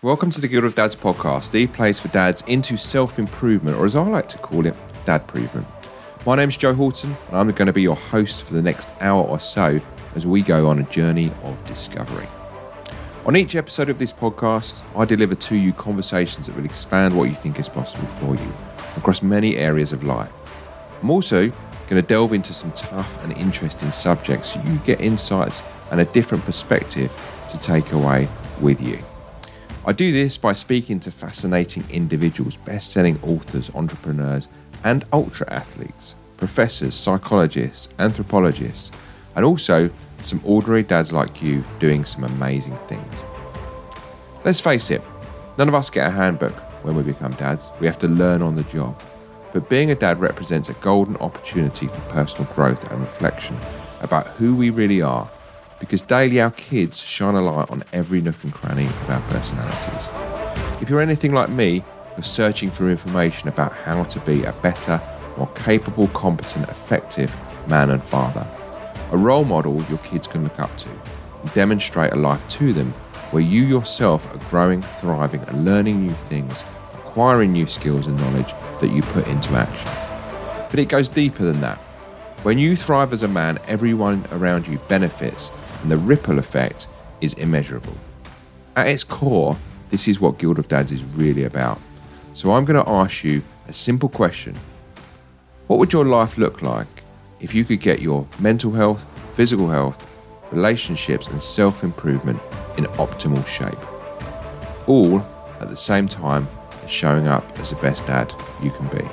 Welcome to the Guild of Dads podcast, the place for dads into self-improvement, or as I like to call it, dad-proven. My name's Joe Horton, and I'm going to be your host for the next hour or so as we go on a journey of discovery. On each episode of this podcast, I deliver to you conversations that will expand what you think is possible for you across many areas of life. I'm also going to delve into some tough and interesting subjects so you get insights and a different perspective to take away with you. I do this by speaking to fascinating individuals, best-selling authors, entrepreneurs, and ultra-athletes, professors, psychologists, anthropologists, and also some ordinary dads like you doing some amazing things. Let's face it, none of us get a handbook when we become dads. We have to learn on the job. But being a dad represents a golden opportunity for personal growth and reflection about who we really are, because daily our kids shine a light on every nook and cranny of our personalities. If you're anything like me, you're searching for information about how to be a better, more capable, competent, effective man and father. A role model your kids can look up to and demonstrate a life to them where you yourself are growing, thriving and learning new things, acquiring new skills and knowledge that you put into action. But it goes deeper than that. When you thrive as a man, everyone around you benefits, and the ripple effect is immeasurable. At its core, this is what Guild of Dads is really about. So I'm going to ask you a simple question. What would your life look like if you could get your mental health, physical health, relationships and self-improvement in optimal shape? All at the same time as showing up as the best dad you can be.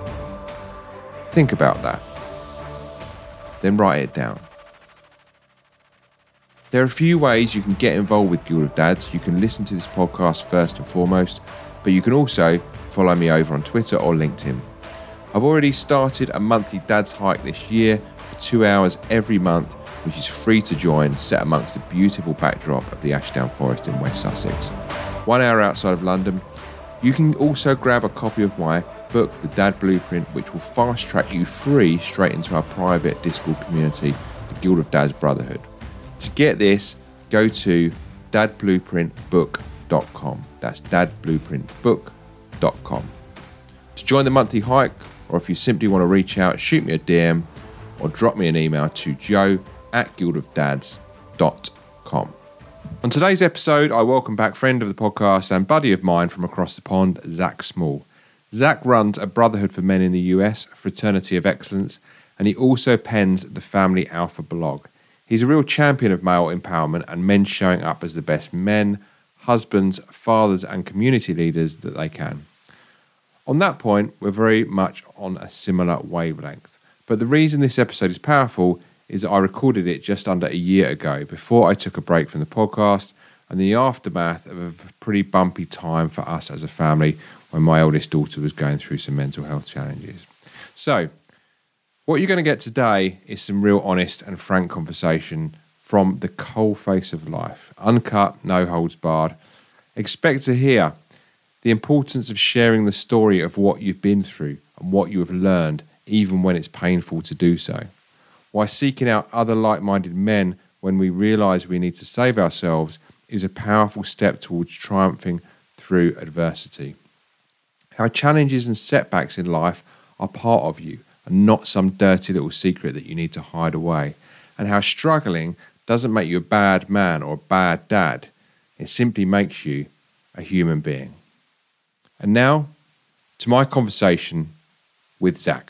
Think about that. Then write it down. There are a few ways you can get involved with Guild of Dads. You can listen to this podcast first and foremost, but you can also follow me over on Twitter or LinkedIn. I've already started a monthly Dads Hike this year for 2 hours every month, which is free to join, set amongst the beautiful backdrop of the Ashdown Forest in West Sussex. 1 hour outside of London. You can also grab a copy of my book, The Dad Blueprint, which will fast track you free straight into our private Discord community, the Guild of Dads Brotherhood. To get this, go to dadblueprintbook.com. That's dadblueprintbook.com. To join the monthly hike, or if you simply want to reach out, shoot me a DM or drop me an email to joe@guildofdads.com. On today's episode, I welcome back friend of the podcast and buddy of mine from across the pond, Zach Small. Zach runs a Brotherhood for Men in the US, a fraternity of excellence, and he also pens the Family Alpha blog. He's a real champion of male empowerment and men showing up as the best men, husbands, fathers, and community leaders that they can. On that point, we're very much on a similar wavelength. But the reason this episode is powerful is that I recorded it just under a year ago, before I took a break from the podcast and the aftermath of a pretty bumpy time for us as a family when my eldest daughter was going through some mental health challenges. So, what you're going to get today is some real honest and frank conversation from the coalface of life. Uncut, no holds barred. Expect to hear the importance of sharing the story of what you've been through and what you have learned, even when it's painful to do so. Why seeking out other like-minded men when we realise we need to save ourselves is a powerful step towards triumphing through adversity. How challenges and setbacks in life are part of you and not some dirty little secret that you need to hide away. And how struggling doesn't make you a bad man or a bad dad. It simply makes you a human being. And now, to my conversation with Zach.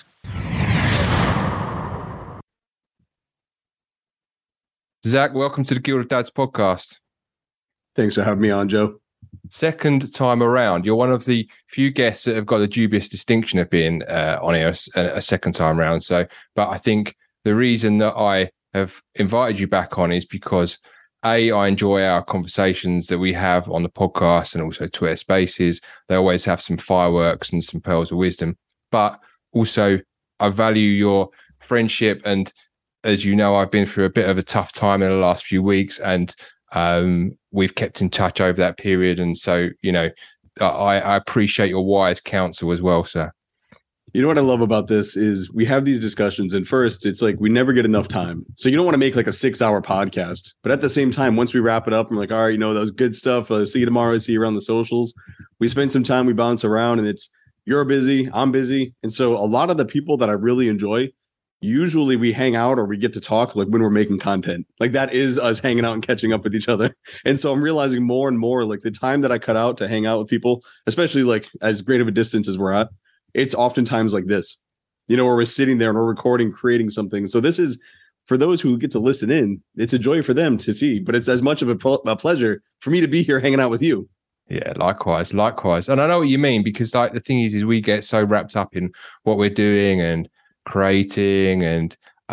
Zach, welcome to the Guild of Dads podcast. Thanks for having me on, Joe. Second time around. You're one of the few guests that have got the dubious distinction of being on here a second time around. But I think the reason that I have invited you back on is because I enjoy our conversations that we have on the podcast and also Twitter Spaces. They always have some fireworks and some pearls of wisdom. But also, I value your friendship. And as you know, I've been through a bit of a tough time in the last few weeks, and we've kept in touch over that period. And so, you know, I appreciate your wise counsel as well, sir. You know what I love about this is we have these discussions, and first it's like we never get enough time. So you don't want to make like a 6-hour podcast, but at the same time, once we wrap it up, I'm like, all right, that was good stuff. See you tomorrow. See you around the socials. We spend some time, we bounce around, and it's you're busy, I'm busy, and so a lot of the people that I really enjoy, usually we hang out or we get to talk like when we're making content. Like that is us hanging out and catching up with each other. And so I'm realizing more and more like the time that I cut out to hang out with people, especially like as great of a distance as we're at, it's oftentimes like this, where we're sitting there and we're recording, creating something. So this is for those who get to listen in, it's a joy for them to see, but it's as much of a pleasure for me to be here hanging out with you. Yeah, likewise. And I know what you mean, because like the thing is we get so wrapped up in what we're doing and creating and,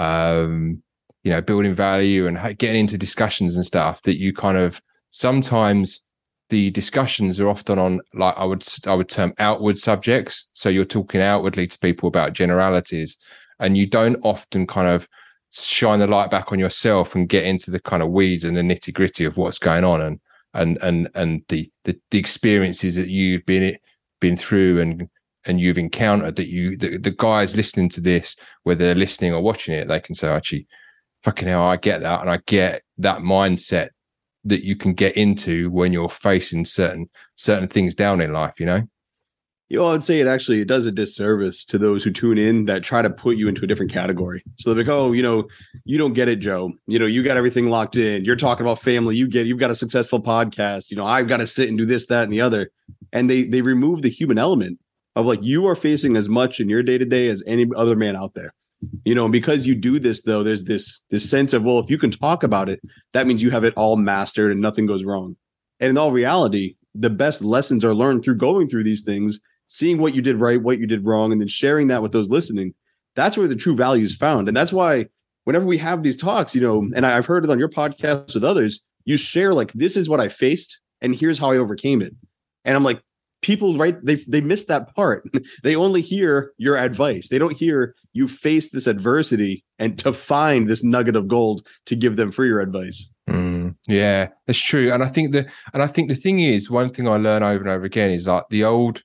building value and getting into discussions and stuff that you kind of sometimes the discussions are often on, like I would term outward subjects. So you're talking outwardly to people about generalities, and you don't often kind of shine the light back on yourself and get into the kind of weeds and the nitty gritty of what's going on and the experiences that you've been through and you've encountered, that the guys listening to this, whether they're listening or watching it, they can say, actually, fucking hell, I get that, and I get that mindset that you can get into when you're facing certain things down in life, I would say it does a disservice to those who tune in that try to put you into a different category. So they're like, oh, you don't get it, Joe. You got everything locked in. You're talking about family. You've got a successful podcast. I've got to sit and do this, that, and the other. And they remove the human element of like, you are facing as much in your day to day as any other man out there. And because you do this, though, there's this sense of, well, if you can talk about it, that means you have it all mastered and nothing goes wrong. And in all reality, the best lessons are learned through going through these things, seeing what you did right, what you did wrong, and then sharing that with those listening. That's where the true value is found. And that's why whenever we have these talks, and I've heard it on your podcast with others, you share like, this is what I faced and here's how I overcame it. And I'm like, people, right, they miss that part. They only hear your advice. They don't hear you face this adversity and to find this nugget of gold to give them for your advice. Yeah, that's true. And I think the thing is, one thing I learn over and over again is like the old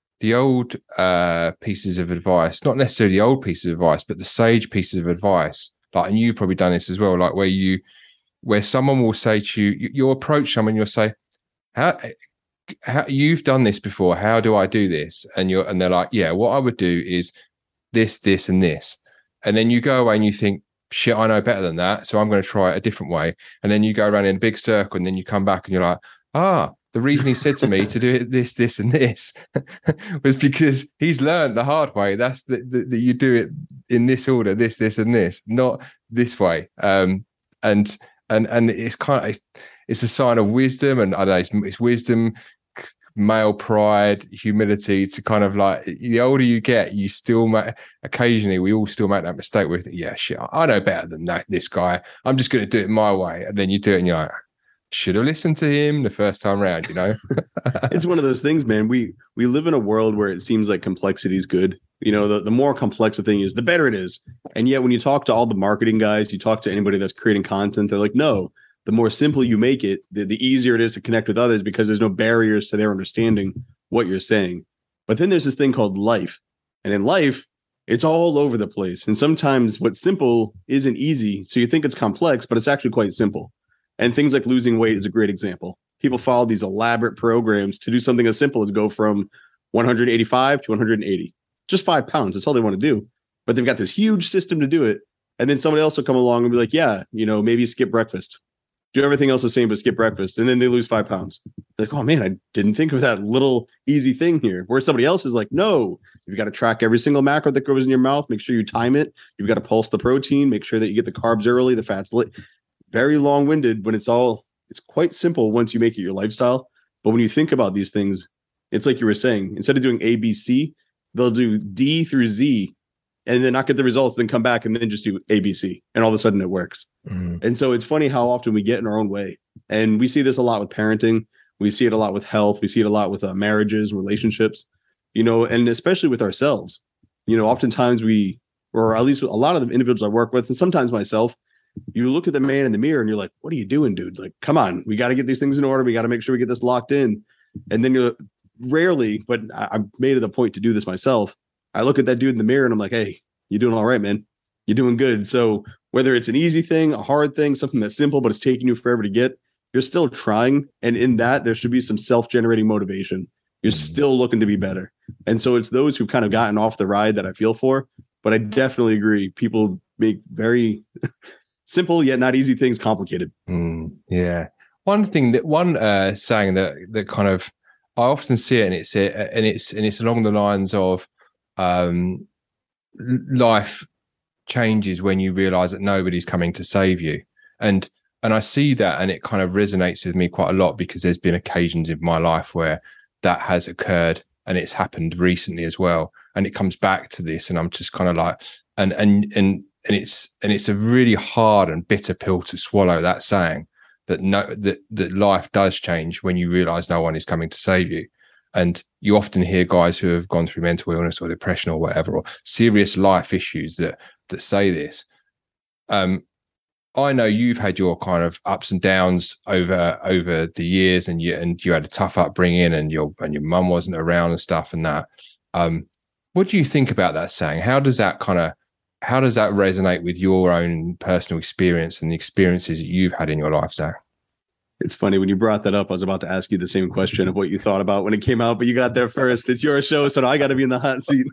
pieces of advice, not necessarily the old pieces of advice, but the sage pieces of advice. Like, and you've probably done this as well, like where someone will say to you, you'll approach someone, you'll say, how you've done this before, how do I do this? And they're like, yeah, what I would do is this, this, and this. And then you go away and you think, shit, I know better than that, so I'm going to try it a different way. And then you go around in a big circle, and then you come back and you're like, the reason he said to me to do it this, this, and this was because he's learned the hard way. That's that you do it in this order, this, this, and this, not this way. And it's kind of, it's a sign of wisdom, and I don't know, it's wisdom, male pride, humility, to kind of like, the older you get, you still occasionally we all still make that mistake with, yeah, shit, I know better than this guy, I'm just going to do it my way. And then you do it and you're like, should have listened to him the first time around, It's one of those things, man. We live in a world where it seems like complexity is good. The more complex a thing is, the better it is. And yet when you talk to all the marketing guys, you talk to anybody that's creating content, they're like, no, the more simple you make it, the easier it is to connect with others, because there's no barriers to their understanding what you're saying. But then there's this thing called life. And in life, it's all over the place. And sometimes what's simple isn't easy. So you think it's complex, but it's actually quite simple. And things like losing weight is a great example. People follow these elaborate programs to do something as simple as go from 185 to 180. Just 5 pounds. That's all they want to do. But they've got this huge system to do it. And then somebody else will come along and be like, yeah, maybe skip breakfast. Do everything else the same, but skip breakfast. And then they lose 5 pounds. They're like, oh man, I didn't think of that little easy thing here. Where somebody else is like, no, you've got to track every single macro that goes in your mouth. Make sure you time it. You've got to pulse the protein. Make sure that you get the carbs early, the fats late. Very long-winded when it's quite simple once you make it your lifestyle. But when you think about these things, it's like you were saying, instead of doing A, B, C, they'll do D through Z and then not get the results, then come back and then just do A, B, C. And all of a sudden it works. And so it's funny how often we get in our own way. And we see this a lot with parenting. We see it a lot with health. We see it a lot with marriages, relationships, and especially with ourselves. Oftentimes or at least a lot of the individuals I work with, and sometimes myself, you look at the man in the mirror and you're like, what are you doing, dude? Like, come on, we got to get these things in order. We got to make sure we get this locked in. And then you're rarely, but I've made it a point to do this myself. I look at that dude in the mirror and I'm like, hey, you're doing all right, man. You're doing good. So whether it's an easy thing, a hard thing, something that's simple, but it's taking you forever to get, you're still trying. And in that, there should be some self-generating motivation. You're still looking to be better. And so it's those who've kind of gotten off the ride that I feel for. But I definitely agree. People make very simple yet not easy things complicated. Yeah. One saying that kind of I often see it, and it's along the lines of life changes when you realize that nobody's coming to save you. And I see that, and it kind of resonates with me quite a lot, because there's been occasions in my life where that has occurred, and it's happened recently as well. And it comes back to this, and I'm just kind of like, and it's a really hard and bitter pill to swallow, that saying that life does change when you realize no one is coming to save you. And you often hear guys who have gone through mental illness or depression or whatever, or serious life issues that say this. I know you've had your kind of ups and downs over the years, and you had a tough upbringing, and your mum wasn't around and stuff and that. What do you think about that saying? How does that resonate with your own personal experience and the experiences that you've had in your life, Zach? It's funny, when you brought that up, I was about to ask you the same question of what you thought about when it came out, but you got there first. It's your show, so now I got to be in the hot seat.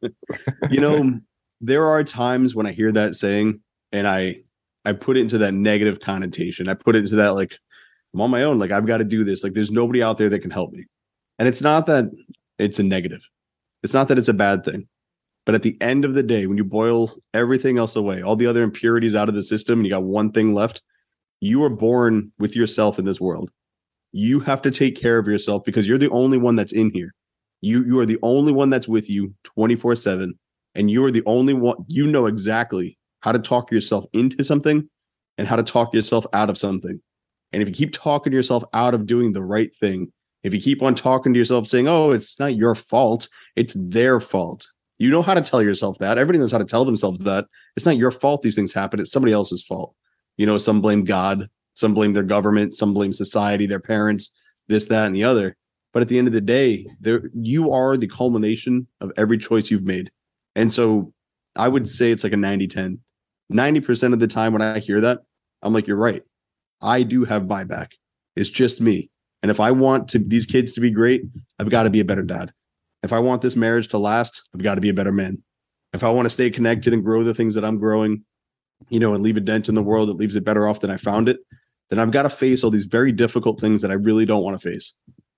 There are times when I hear that saying and I put it into that negative connotation. I put it into that, like, I'm on my own. Like, I've got to do this. Like, there's nobody out there that can help me. And it's not that it's a negative. It's not that it's a bad thing. But at the end of the day, when you boil everything else away, all the other impurities out of the system, and you got one thing left, you are born with yourself in this world. You have to take care of yourself, because you're the only one that's in here. You are the only one that's with you 24/7. And you are the only one, you know exactly how to talk yourself into something and how to talk yourself out of something. And if you keep talking yourself out of doing the right thing, if you keep on talking to yourself saying, oh, it's not your fault, it's their fault. You know how to tell yourself that. Everybody knows how to tell themselves that. It's not your fault these things happen. It's somebody else's fault. Some blame God, some blame their government, some blame society, their parents, this, that, and the other. But at the end of the day, you are the culmination of every choice you've made. And so I would say it's like a 90-10. 90% of the time when I hear that, I'm like, you're right. I do have my back. It's just me. And if I want these kids to be great, I've got to be a better dad. If I want this marriage to last, I've got to be a better man. If I want to stay connected and grow the things that I'm growing, and leave a dent in the world that leaves it better off than I found it, then I've got to face all these very difficult things that I really don't want to face.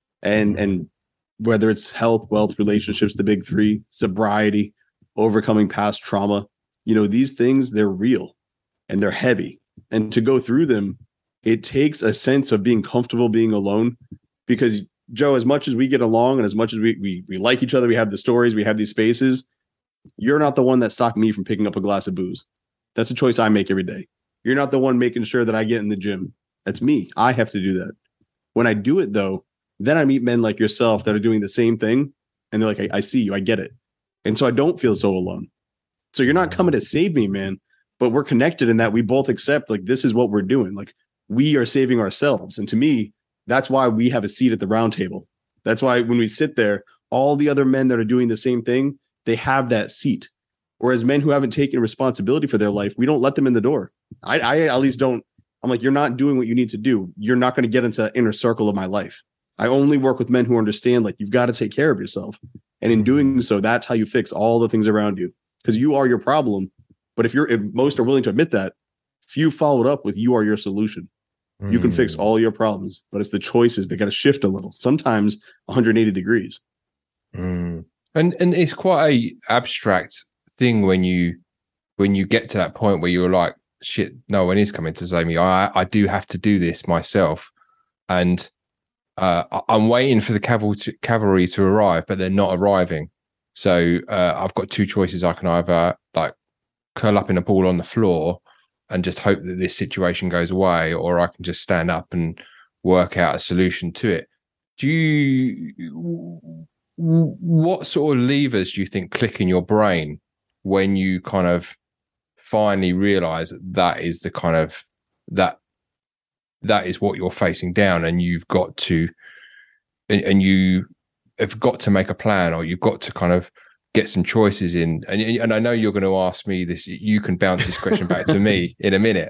And whether it's health, wealth, relationships, the big three, sobriety, overcoming past trauma, these things, they're real and they're heavy. And to go through them, it takes a sense of being comfortable being alone, because Joe, as much as we get along and as much as we like each other, we have the stories, we have these spaces, you're not the one that stopped me from picking up a glass of booze. That's a choice I make every day. You're not the one making sure that I get in the gym. That's me. I have to do that. When I do it, though, then I meet men like yourself that are doing the same thing. And they're like, I see you. I get it. And so I don't feel so alone. So you're not coming to save me, man. But we're connected in that we both accept, like, this is what we're doing. Like, we are saving ourselves. And to me, that's why we have a seat at the round table. That's why when we sit there, all the other men that are doing the same thing, they have that seat. Whereas men who haven't taken responsibility for their life, we don't let them in the door. I at least don't. I'm like, you're not doing what you need to do. You're not going to get into the inner circle of my life. I only work with men who understand, like, you've got to take care of yourself. And in doing so, that's how you fix all the things around you, because you are your problem. But if most are willing to admit that, few followed up with, you are your solution. You can fix all your problems, but it's the choices that got to shift a little, sometimes 180 degrees. And it's quite a abstract thing when you get to that point where you're like, shit, no one is coming to save me. I do have to do this myself. And I'm waiting for the cavalry to arrive, but they're not arriving. So I've got two choices. I can either like curl up in a ball on the floor and just hope that this situation goes away, or I can just stand up and work out a solution to it. What sort of levers do you think click in your brain when you kind of finally realize that is the kind of that is what you're facing down, and you've got to and you have got to make a plan, or you've got to kind of get some choices in. And I know you're going to ask me this. You can bounce this question back to me in a minute.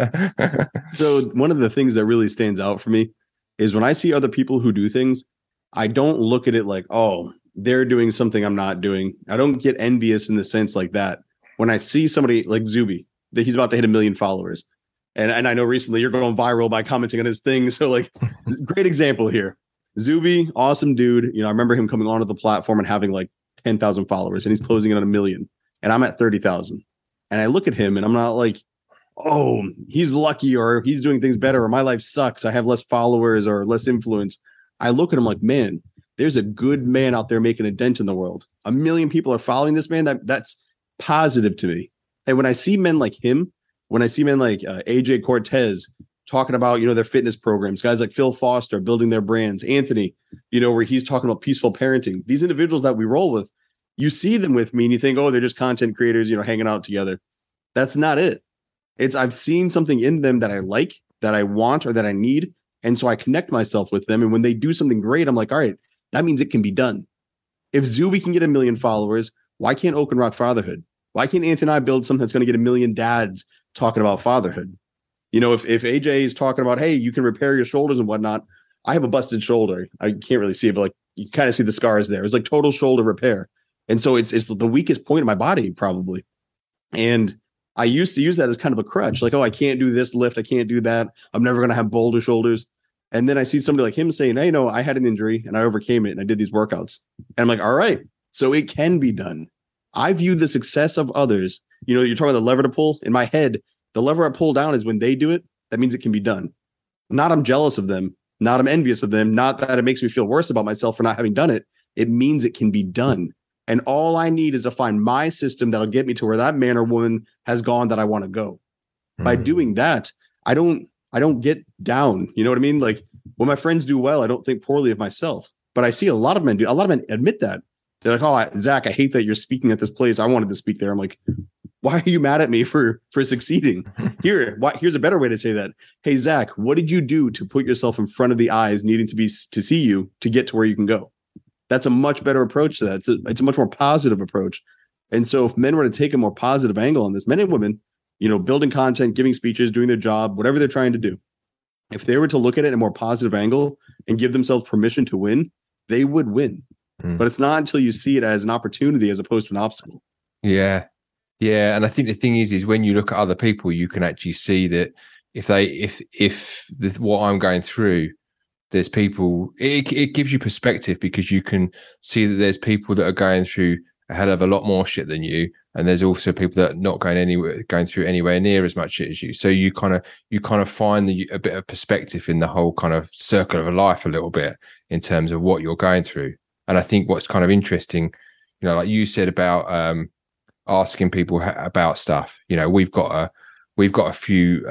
So one of the things that really stands out for me is when I see other people who do things, I don't look at it like, oh, they're doing something I'm not doing. I don't get envious in the sense like that. When I see somebody like Zuby, that he's about to hit 1 million followers. And I know recently you're going viral by commenting on his thing. So like, great example here. Zuby, awesome dude. You know, I remember him coming onto the platform and having like 10,000 followers, and he's closing in on 1 million. And I'm at 30,000. And I look at him and I'm not like, oh, he's lucky or he's doing things better or my life sucks. I have less followers or less influence. I look at him like, man, there's a good man out there making a dent in the world. 1 million people are following this man. That's positive to me. And when I see men like him, when I see men like AJ Cortez talking about, you know, their fitness programs, guys like Phil Foster building their brands, Anthony, you know, where he's talking about peaceful parenting, these individuals that we roll with, you see them with me and you think, oh, they're just content creators, you know, hanging out together. That's not it. I've seen something in them that I like, that I want, or that I need. And so I connect myself with them. And when they do something great, I'm like, all right, that means it can be done. If Zuby can get 1 million followers, why can't Oak and Rock Fatherhood? Why can't Anthony and I build something that's going to get 1 million dads talking about fatherhood? You know, if AJ is talking about, hey, you can repair your shoulders and whatnot, I have a busted shoulder. I can't really see it, but like you kind of see the scars there. It's like total shoulder repair. And so it's the weakest point in my body, probably. And I used to use that as kind of a crutch, like, oh, I can't do this lift, I can't do that, I'm never going to have boulder shoulders. And then I see somebody like him saying, hey, no, I had an injury and I overcame it and I did these workouts. And I'm like, all right, so it can be done. I view the success of others. You know, you're talking about the lever to pull. In my head, the lever I pull down is when they do it, that means it can be done. Not I'm jealous of them, not I'm envious of them, not that it makes me feel worse about myself for not having done it. It means it can be done. And all I need is to find my system that'll get me to where that man or woman has gone that I want to go. By doing that, I don't get down. You know what I mean? Like when my friends do well, I don't think poorly of myself. But I see a lot of men do. A lot of men admit that. They're like, oh, Zach, I hate that you're speaking at this place. I wanted to speak there. I'm like, why are you mad at me for succeeding? Here's a better way to say that. Hey, Zach, what did you do to put yourself in front of the eyes needing to see you to get to where you can go? That's a much better approach to that. It's a much more positive approach. And so if men were to take a more positive angle on this, men and women, you know, building content, giving speeches, doing their job, whatever they're trying to do, if they were to look at it in a more positive angle and give themselves permission to win, they would win. But it's not until you see it as an opportunity as opposed to an obstacle. Yeah. Yeah. And I think the thing is when you look at other people, you can actually see that if what I'm going through, there's people, it gives you perspective because you can see that there's people that are going through a hell of a lot more shit than you. And there's also people that are not going through anywhere near as much shit as you. So you kind of find a bit of perspective in the whole kind of circle of life a little bit in terms of what you're going through. And I think what's kind of interesting, you know, like you said about asking people about stuff, you know, we've got a few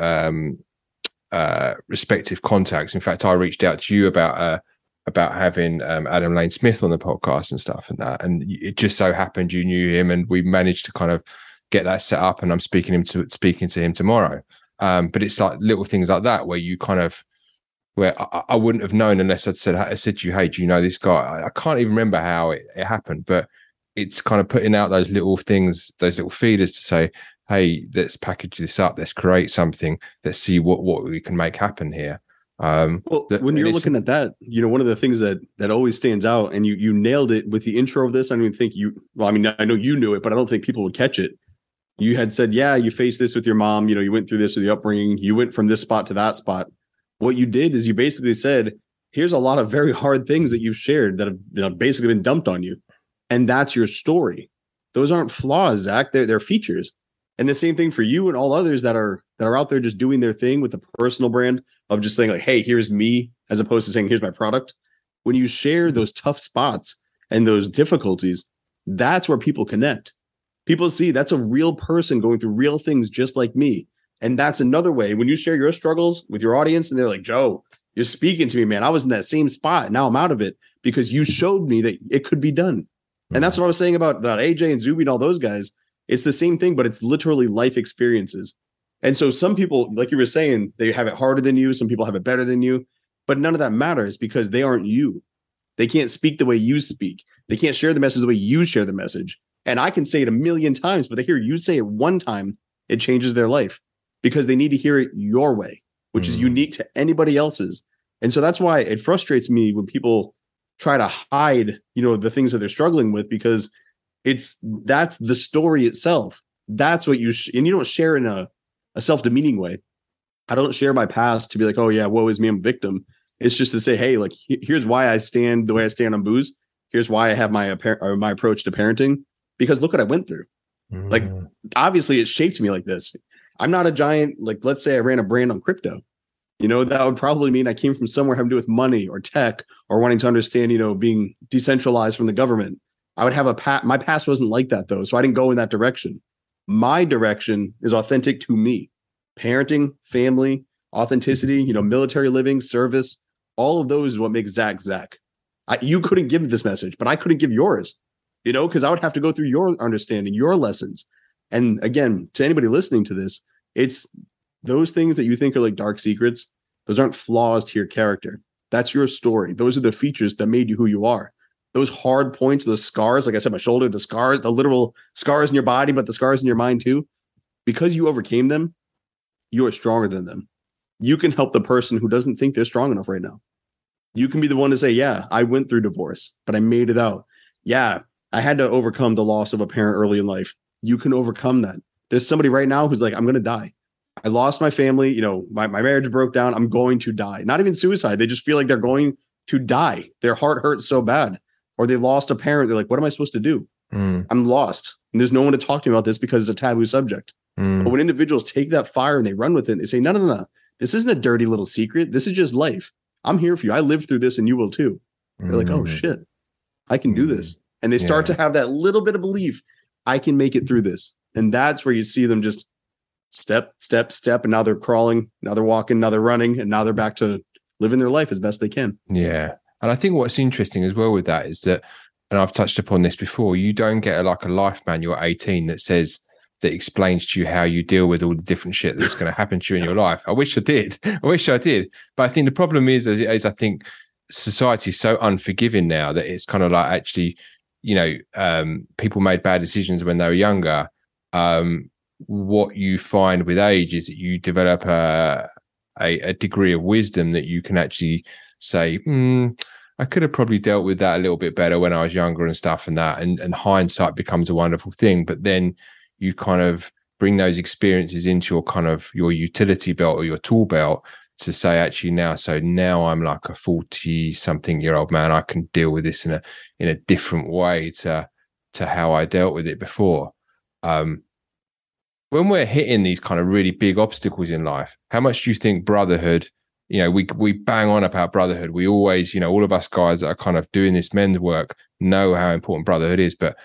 respective contacts. In fact, I reached out to you about having Adam Lane Smith on the podcast and stuff and that, and it just so happened you knew him, and we managed to kind of get that set up. And I'm speaking to him tomorrow. But it's like little things like that where you kind of where I wouldn't have known unless I said to you, hey, do you know this guy? I can't even remember how it happened, but it's kind of putting out those little things, those little feeders to say, hey, let's package this up, let's create something, let's see what we can make happen here. When you're looking at that, you know, one of the things that always stands out, and you nailed it with the intro of this. I don't even think I know you knew it, but I don't think people would catch it. You had said, yeah, you faced this with your mom, you know, you went through this with the upbringing, you went from this spot to that spot. What you did is you basically said, here's a lot of very hard things that you've shared that have basically been dumped on you. And that's your story. Those aren't flaws, Zach. They're features. And the same thing for you and all others that are out there just doing their thing with a personal brand of just saying like, hey, here's me, as opposed to saying, here's my product. When you share those tough spots and those difficulties, that's where people connect. People see that's a real person going through real things just like me. And that's another way when you share your struggles with your audience and they're like, Joe, you're speaking to me, man. I was in that same spot. Now I'm out of it because you showed me that it could be done. And that's what I was saying about AJ and Zuby and all those guys. It's the same thing, but it's literally life experiences. And so some people, like you were saying, they have it harder than you. Some people have it better than you, but none of that matters because they aren't you. They can't speak the way you speak. They can't share the message the way you share the message. And I can say it a million times, but they hear you say it one time, it changes their life because they need to hear it your way, which is unique to anybody else's. And so that's why it frustrates me when people try to hide, the things that they're struggling with, because that's the story itself. That's what and you don't share in a self-demeaning way. I don't share my past to be like, oh yeah, woe is me, I'm a victim. It's just to say, hey, like, here's why I stand the way I stand on booze. Here's why I have my approach to parenting, because look what I went through. Like, obviously it shaped me like this. I'm not a giant, like, let's say I ran a brand on crypto. That would probably mean I came from somewhere having to do with money or tech or wanting to understand, being decentralized from the government. I would have my past wasn't like that though. So I didn't go in that direction. My direction is authentic to me. Parenting, family, authenticity, military living, service, all of those is what makes Zach Zach. You couldn't give this message, but I couldn't give yours, because I would have to go through your understanding, your lessons. And again, to anybody listening to this, it's those things that you think are like dark secrets. Those aren't flaws to your character. That's your story. Those are the features that made you who you are. Those hard points, those scars, like I said, my shoulder, the scar, the literal scars in your body, but the scars in your mind too. Because you overcame them, you are stronger than them. You can help the person who doesn't think they're strong enough right now. You can be the one to say, yeah, I went through divorce, but I made it out. Yeah, I had to overcome the loss of a parent early in life. You can overcome that. There's somebody right now who's like, I'm going to die. I lost my family. My marriage broke down. I'm going to die. Not even suicide. They just feel like they're going to die. Their heart hurts so bad. Or they lost a parent. They're like, what am I supposed to do? I'm lost. And there's no one to talk to me about this because it's a taboo subject. But when individuals take that fire and they run with it, and they say, no. This isn't a dirty little secret. This is just life. I'm here for you. I lived through this and you will too. They're like, oh shit, I can do this. And they start to have that little bit of belief. I can make it through this. And that's where you see them just step. And now they're crawling. Now they're walking. Now they're running. And now they're back to living their life as best they can. Yeah. And I think what's interesting as well with that is that, and I've touched upon this before, you don't get a life manual at 18 that explains to you how you deal with all the different shit that's going to happen to you in your life. I wish I did. But I think the problem is I think society is so unforgiving now that it's kind of like actually, people made bad decisions when they were younger. What you find with age is that you develop a degree of wisdom that you can actually say, I could have probably dealt with that a little bit better when I was younger and stuff and that. And hindsight becomes a wonderful thing. But then you kind of bring those experiences into your kind of your utility belt or your tool belt to say, actually now I'm like a 40-something-year-old man. I can deal with this in a different way to how I dealt with it before. When we're hitting these kind of really big obstacles in life, how much do you think brotherhood, we bang on about brotherhood. We always, all of us guys that are kind of doing this men's work know how important brotherhood is, but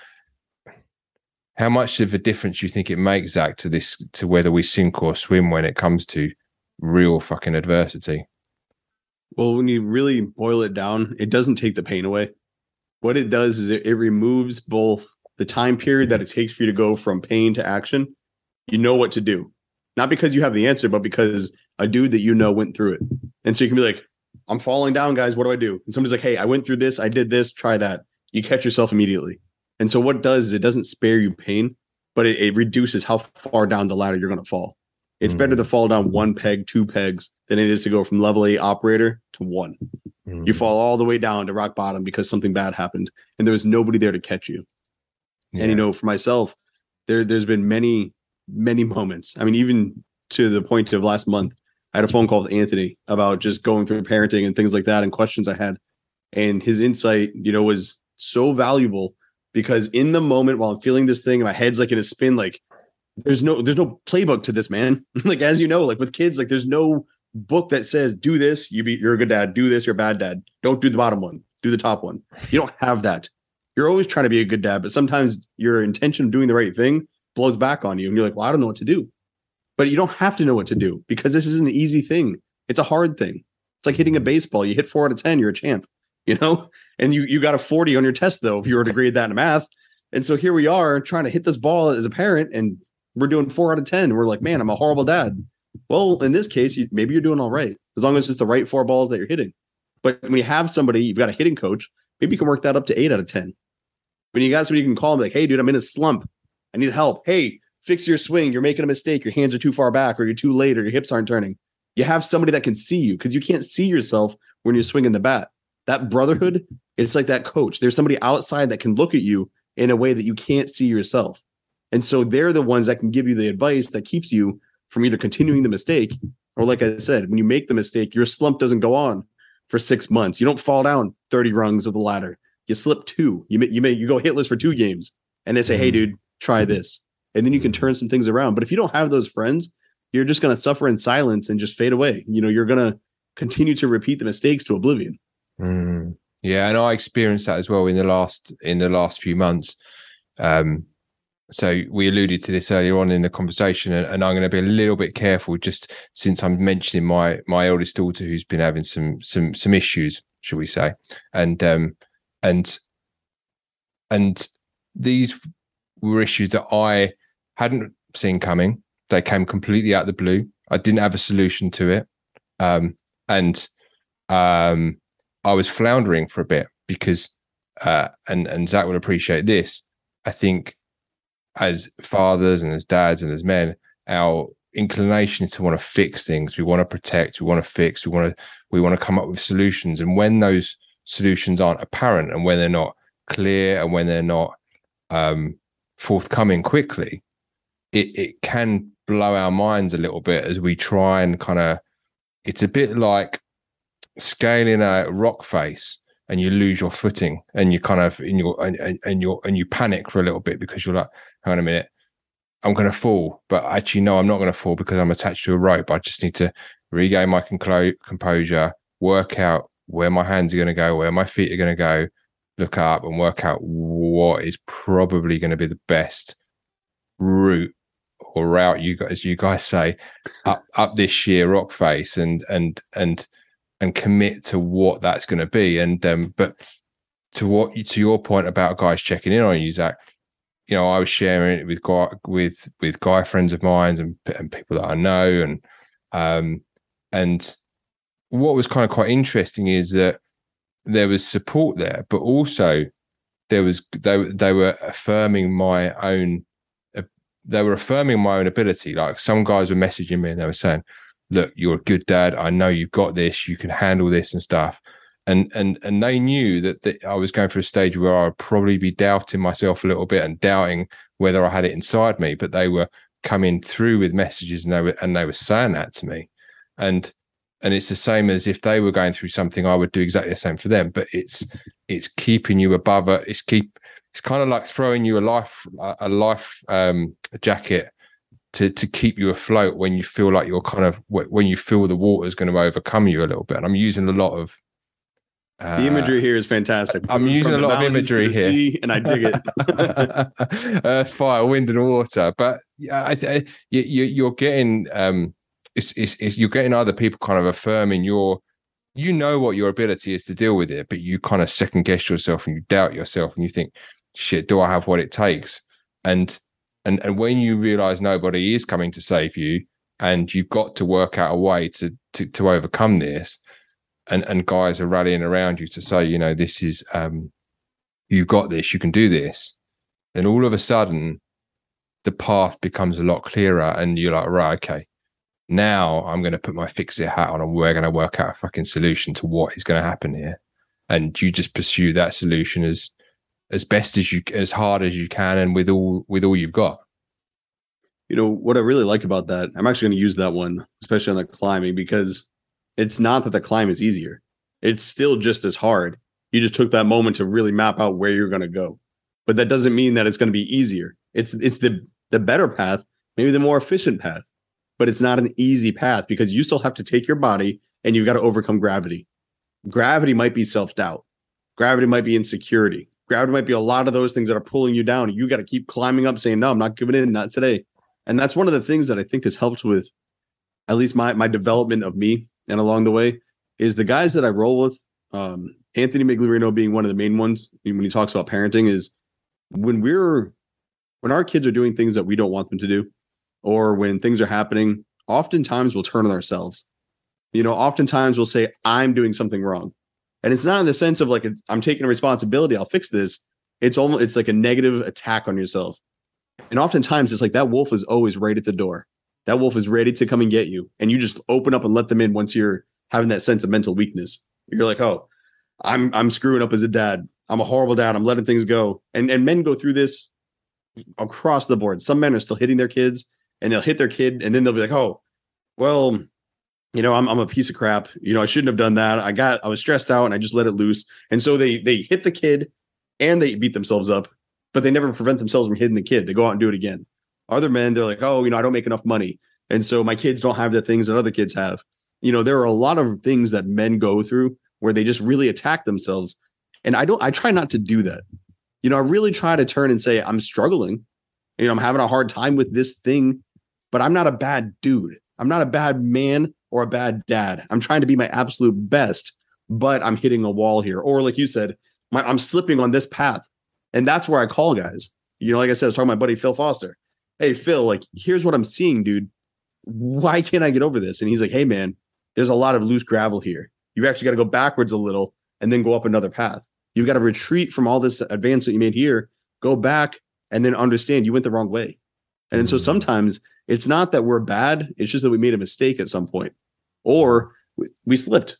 how much of a difference do you think it makes, Zach, to whether we sink or swim when it comes to real fucking adversity? Well, when you really boil it down, it doesn't take the pain away. What it does is it removes both the time period that it takes for you to go from pain to action. You know what to do. Not because you have the answer, but because a dude that went through it. And so you can be like, I'm falling down, guys. What do I do? And somebody's like, hey, I went through this. I did this. Try that. You catch yourself immediately. And so what it does is it doesn't spare you pain, but it reduces how far down the ladder you're going to fall. It's better to fall down 1 peg, 2 pegs than it is to go from level 8 operator to 1. You fall all the way down to rock bottom because something bad happened and there was nobody there to catch you. Yeah. And, for myself, there's been many, many moments. I mean, even to the point of last month, I had a phone call with Anthony about just going through parenting and things like that and questions I had. And his insight, was so valuable. Because in the moment while I'm feeling this thing, my head's like in a spin, like there's no playbook to this, man. Like, as like with kids, like there's no book that says, do this, you're a good dad, do this, you're a bad dad. Don't do the bottom one, do the top one. You don't have that. You're always trying to be a good dad, but sometimes your intention of doing the right thing blows back on you. And you're like, well, I don't know what to do. But you don't have to know what to do because this is an easy thing. It's a hard thing. It's like hitting a baseball. You hit 4 out of 10, you're a champ. And you got a 40 on your test, though, if you were to grade that in math. And so here we are trying to hit this ball as a parent, and we're doing 4 out of 10. We're like, man, I'm a horrible dad. Well, in this case, maybe you're doing all right, as long as it's the right 4 balls that you're hitting. But when you have somebody, you've got a hitting coach, maybe you can work that up to 8 out of 10. When you got somebody you can call, like, hey, dude, I'm in a slump. I need help. Hey, fix your swing. You're making a mistake. Your hands are too far back, or you're too late, or your hips aren't turning. You have somebody that can see you, because you can't see yourself when you're swinging the bat. That brotherhood, it's like that coach. There's somebody outside that can look at you in a way that you can't see yourself. And so they're the ones that can give you the advice that keeps you from either continuing the mistake, or, like I said, when you make the mistake, your slump doesn't go on for 6 months. You don't fall down 30 rungs of the ladder. You slip 2. You go hitless for 2 games, and they say, hey, dude, try this. And then you can turn some things around. But if you don't have those friends, you're just going to suffer in silence and just fade away. You're going to continue to repeat the mistakes to oblivion. Yeah, and I experienced that as well in the last few months. So we alluded to this earlier on in the conversation, and I'm going to be a little bit careful, just since I'm mentioning my eldest daughter, who's been having some issues, shall we say, and these were issues that I hadn't seen coming. They came completely out of the blue. I didn't have a solution to it, and I was floundering for a bit because, and Zach will appreciate this, I think, as fathers and as dads and as men, our inclination is to want to fix things. We want to protect, we want to fix, we want to come up with solutions. And when those solutions aren't apparent, and when they're not clear, and when they're not forthcoming quickly, it can blow our minds a little bit as we try and it's a bit like scaling a rock face, and you lose your footing, and you and you panic for a little bit, because you're like, hang on a minute, I'm going to fall. But actually, no, I'm not going to fall, because I'm attached to a rope. I just need to regain my composure, work out where my hands are going to go, where my feet are going to go, look up and work out what is probably going to be the best route or route, as you guys say, up this sheer rock face, and commit to what that's going to be. And but to your point about guys checking in on you, Zach, I was sharing it with guy friends of mine and people that I know, and what was kind of quite interesting is that there was support there, but also they were affirming my own ability. Like, some guys were messaging me and they were saying, look, you're a good dad. I know you've got this. You can handle this and stuff. And they knew that I was going through a stage where I would probably be doubting myself a little bit and doubting whether I had it inside me. But they were coming through with messages, and they were saying that to me. And it's the same as if they were going through something, I would do exactly the same for them. But it's keeping you above it. It's kind of like throwing you a life jacket to keep you afloat when you feel like when you feel the water is going to overcome you a little bit. And I'm using a lot of the imagery here is fantastic. I'm using a lot of imagery here, sea, and I dig it. Earth, fire, wind, and water. But you're getting you're getting other people kind of affirming what your ability is to deal with it, but you kind of second guess yourself and you doubt yourself, and you think, shit, do I have what it takes? And when you realize nobody is coming to save you, and you've got to work out a way to overcome this, and guys are rallying around you to say, this is, you've got this, you can do this, then all of a sudden the path becomes a lot clearer, and you're like, right, okay, now I'm going to put my fix-it hat on, and we're going to work out a fucking solution to what is going to happen here. And you just pursue that solution as best as hard as you can, and with all you've got. What I really like about that, I'm actually going to use that one, especially on the climbing, because it's not that the climb is easier. It's still just as hard. You just took that moment to really map out where you're going to go. But that doesn't mean that it's going to be easier. It's the better path, maybe the more efficient path, but it's not an easy path, because you still have to take your body and you've got to overcome gravity. Gravity might be self-doubt. Gravity might be insecurity. Gravity might be a lot of those things that are pulling you down. You got to keep climbing up, saying, no, I'm not giving in, not today. And that's one of the things that I think has helped with at least my development of me, and along the way, is the guys that I roll with, Anthony Miglierino being one of the main ones when he talks about parenting, is when our kids are doing things that we don't want them to do, or when things are happening, oftentimes we'll turn on ourselves. Oftentimes we'll say, I'm doing something wrong. And it's not in the sense of like, I'm taking a responsibility, I'll fix this. it's like a negative attack on yourself. And oftentimes it's like that wolf is always right at the door. That wolf is ready to come and get you. And you just open up and let them in once you're having that sense of mental weakness. You're like, oh, I'm screwing up as a dad. I'm a horrible dad. I'm letting things go. And men go through this across the board. Some men are still hitting their kids, and they'll hit their kid, and then they'll be like, oh, well, I'm a piece of crap. I shouldn't have done that. I was stressed out and I just let it loose. And so they hit the kid and they beat themselves up, but they never prevent themselves from hitting the kid. They go out and do it again. Other men, they're like, oh, I don't make enough money. And so my kids don't have the things that other kids have. There are a lot of things that men go through where they just really attack themselves. And I try not to do that. I really try to turn and say, I'm struggling. I'm having a hard time with this thing, but I'm not a bad dude. I'm not a bad man or a bad dad. I'm trying to be my absolute best, but I'm hitting a wall here. Or like you said, I'm slipping on this path. And that's where I call guys. Like I said, I was talking to my buddy, Phil Foster. Hey, Phil, like, here's what I'm seeing, dude. Why can't I get over this? And he's like, hey, man, there's a lot of loose gravel here. You actually got to go backwards a little and then go up another path. You've got to retreat from all this advancement you made here, go back, and then understand you went the wrong way. And so sometimes it's not that we're bad. It's just that we made a mistake at some point, or we slipped.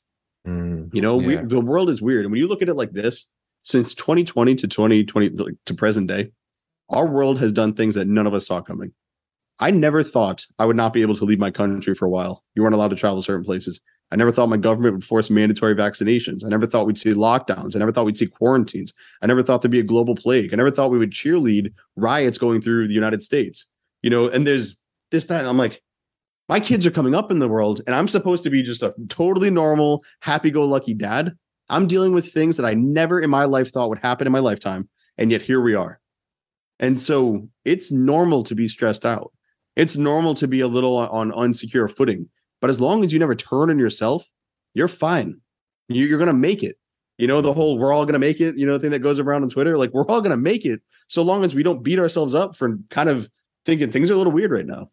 The world is weird. And when you look at it like this, since 2020 to 2020 to present day, our world has done things that none of us saw coming. I never thought I would not be able to leave my country for a while. You weren't allowed to travel certain places. I never thought my government would force mandatory vaccinations. I never thought we'd see lockdowns. I never thought we'd see quarantines. I never thought there'd be a global plague. I never thought we would cheerlead riots going through the United States. And there's this, that, and I'm like, my kids are coming up in the world, and I'm supposed to be just a totally normal, happy-go-lucky dad. I'm dealing with things that I never in my life thought would happen in my lifetime, and yet here we are. And so it's normal to be stressed out. It's normal to be a little on unsecure footing. But as long as you never turn on yourself, you're fine. You're going to make it. The whole we're all going to make it, thing that goes around on Twitter. Like, we're all going to make it so long as we don't beat ourselves up for kind of thinking things are a little weird right now.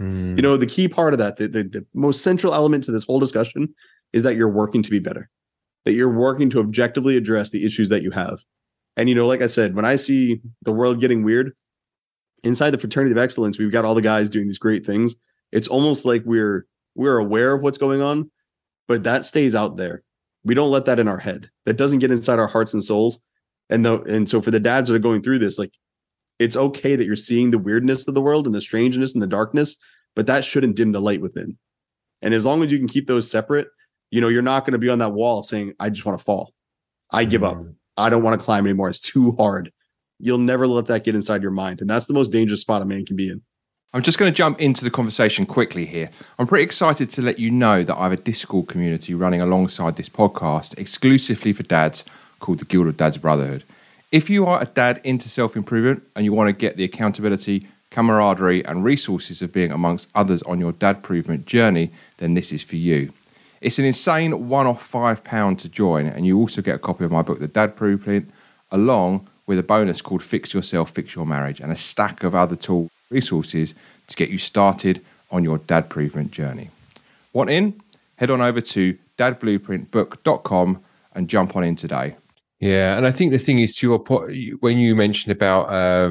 The key part of that, the most central element to this whole discussion is that you're working to be better, that you're working to objectively address the issues that you have. And, like I said, when I see the world getting weird, inside the Fraternity of Excellence, we've got all the guys doing these great things. It's almost like we're aware of what's going on, but that stays out there. We don't let that in our head. That doesn't get inside our hearts and souls. And so for the dads that are going through this, like, it's okay that you're seeing the weirdness of the world and the strangeness and the darkness, but that shouldn't dim the light within. And as long as you can keep those separate, you're not going to be on that wall saying, I just want to fall. I give up. I don't want to climb anymore. It's too hard. You'll never let that get inside your mind. And that's the most dangerous spot a man can be in. I'm just going to jump into the conversation quickly here. I'm pretty excited to let you know that I have a Discord community running alongside this podcast exclusively for dads called the Guild of Dads Brotherhood. If you are a dad into self-improvement and you want to get the accountability, camaraderie and resources of being amongst others on your dad-improvement journey, then this is for you. It's an insane one-off £5 to join, and you also get a copy of my book, The Dad Blueprint, along with a bonus called Fix Yourself, Fix Your Marriage, and a stack of other tool resources to get you started on your dad improvement journey. Want in? Head on over to dadblueprintbook.com and jump on in today. Yeah, and I think the thing is, to your point, when you mentioned about,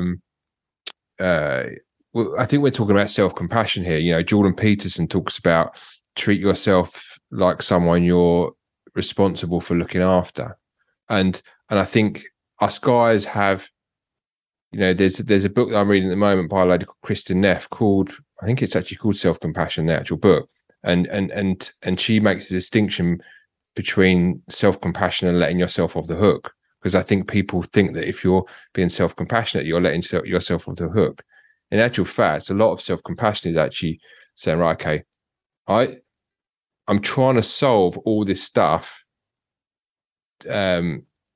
I think we're talking about self-compassion here. Jordan Peterson talks about treat yourself like someone you're responsible for looking after, and I think us guys have, there's a book that I'm reading at the moment by a lady called Kristen Neff called, I think it's actually called Self-Compassion, the actual book, and she makes a distinction between self-compassion and letting yourself off the hook, because I think people think that if you're being self-compassionate, you're letting yourself off the hook. In actual fact, a lot of self-compassion is actually saying, right, okay, I'm trying to solve all this stuff, today.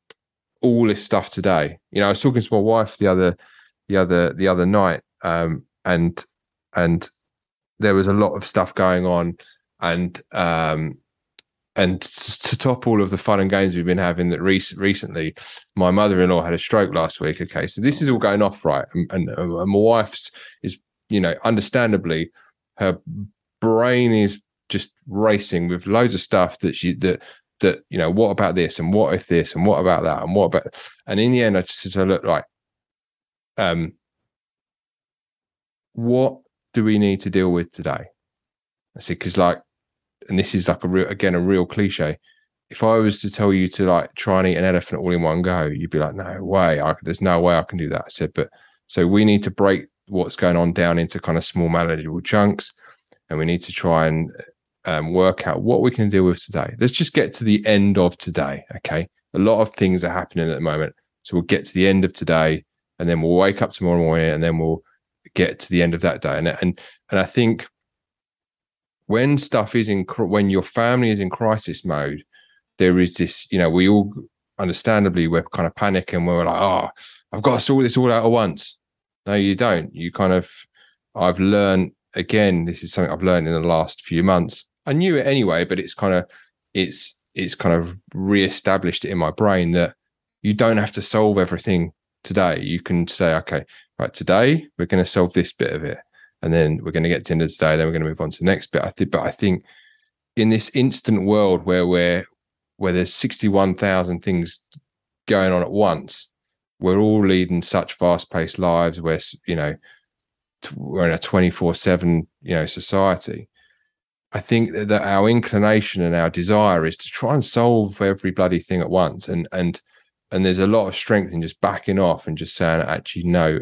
I was talking to my wife the other night, and there was a lot of stuff going on, and to top all of the fun and games we've been having, that recently, my mother-in-law had a stroke last week. Okay, so this is all going off right, and my wife's is, understandably, her brain is just racing with loads of stuff that that, you know, what about this, and what if this, and what about that, and what about, and in the end I just said, so look, like, what do we need to deal with today? I said, because like, and this is like a real cliche, if I was to tell you to like try and eat an elephant all in one go, you'd be like, no way, there's no way I can do that. I said, but so we need to break what's going on down into kind of small manageable chunks, and we need to try and work out what we can deal with today. Let's just get to the end of today. Okay. A lot of things are happening at the moment. So we'll get to the end of today, and then we'll wake up tomorrow morning, and then we'll get to the end of that day. And I think when stuff is when your family is in crisis mode, there is this, you know, we all understandably, we're kind of panicking. We're like, oh, I've got to sort this all out at once. No, you don't. You kind of, I've learned, again, this is something I've learned in the last few months. I knew it anyway, but it's kind of reestablished it in my brain that you don't have to solve everything today. You can say, okay, right, today we're going to solve this bit of it, and then we're going to get to the end of the day, then we're going to move on to the next bit. I think in this instant world where there's 61,000 things going on at once, we're all leading such fast-paced lives where, you know, we're in a 24/7, you know, society. I think that our inclination and our desire is to try and solve every bloody thing at once, and there's a lot of strength in just backing off and just saying, actually, no.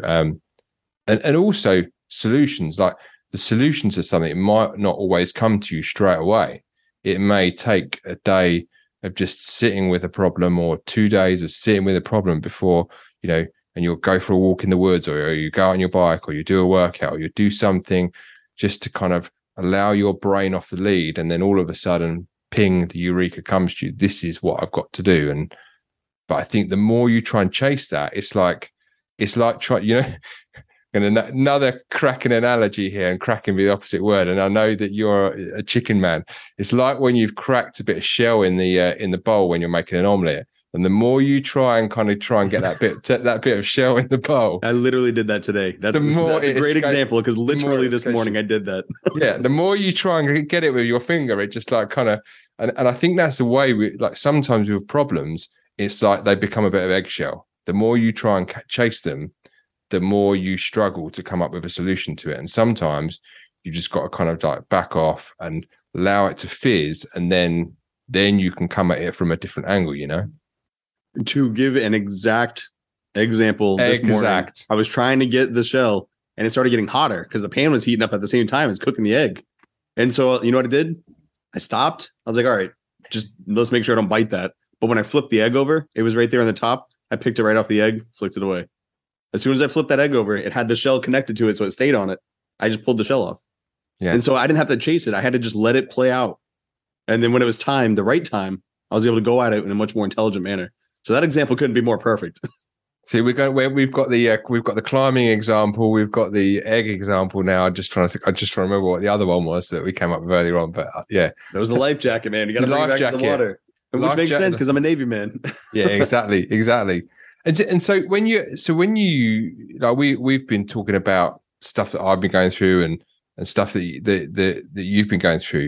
And also solutions, like the solutions to something, it might not always come to you straight away. It may take a day of just sitting with a problem, or 2 days of sitting with a problem before, you know, and you'll go for a walk in the woods, or you go on your bike, or you do a workout, or you do something just to kind of allow your brain off the lead. And then all of a sudden, ping, the eureka comes to you. This is what I've got to do. But I think the more you try and chase that, it's like try, you know, and another cracking analogy here, and cracking be the opposite word. And I know that you're a chicken man. It's like when you've cracked a bit of shell in the bowl when you're making an omelette. And the more you try and get that bit of shell in the bowl. I literally did that today. That's a great example, because literally this morning I did that. Yeah, the more you try and get it with your finger, it just like kind of, and I think that's the way we, like, sometimes with problems, it's like they become a bit of eggshell. The more you try and chase them, the more you struggle to come up with a solution to it. And sometimes you just got to kind of like back off and allow it to fizz, and then you can come at it from a different angle, you know? To give an exact example, this morning, I was trying to get the shell, and it started getting hotter because the pan was heating up at the same time as cooking the egg. And so, you know what I did? I stopped. I was like, all right, just let's make sure I don't bite that. But when I flipped the egg over, it was right there on the top. I picked it right off the egg, flicked it away. As soon as I flipped that egg over, it had the shell connected to it, so it stayed on it. I just pulled the shell off. Yeah. And so I didn't have to chase it. I had to just let it play out. And then when it was time, the right time, I was able to go at it in a much more intelligent manner. So that example couldn't be more perfect. See, we've got the climbing example, we've got the egg example now. I'm just trying to remember what the other one was that we came up with earlier on. But yeah, that was the life jacket, man. You got to bring it back to the water, which makes sense because I'm a Navy man. Yeah, exactly. And so when you like, we've been talking about stuff that I've been going through and stuff that you've been going through.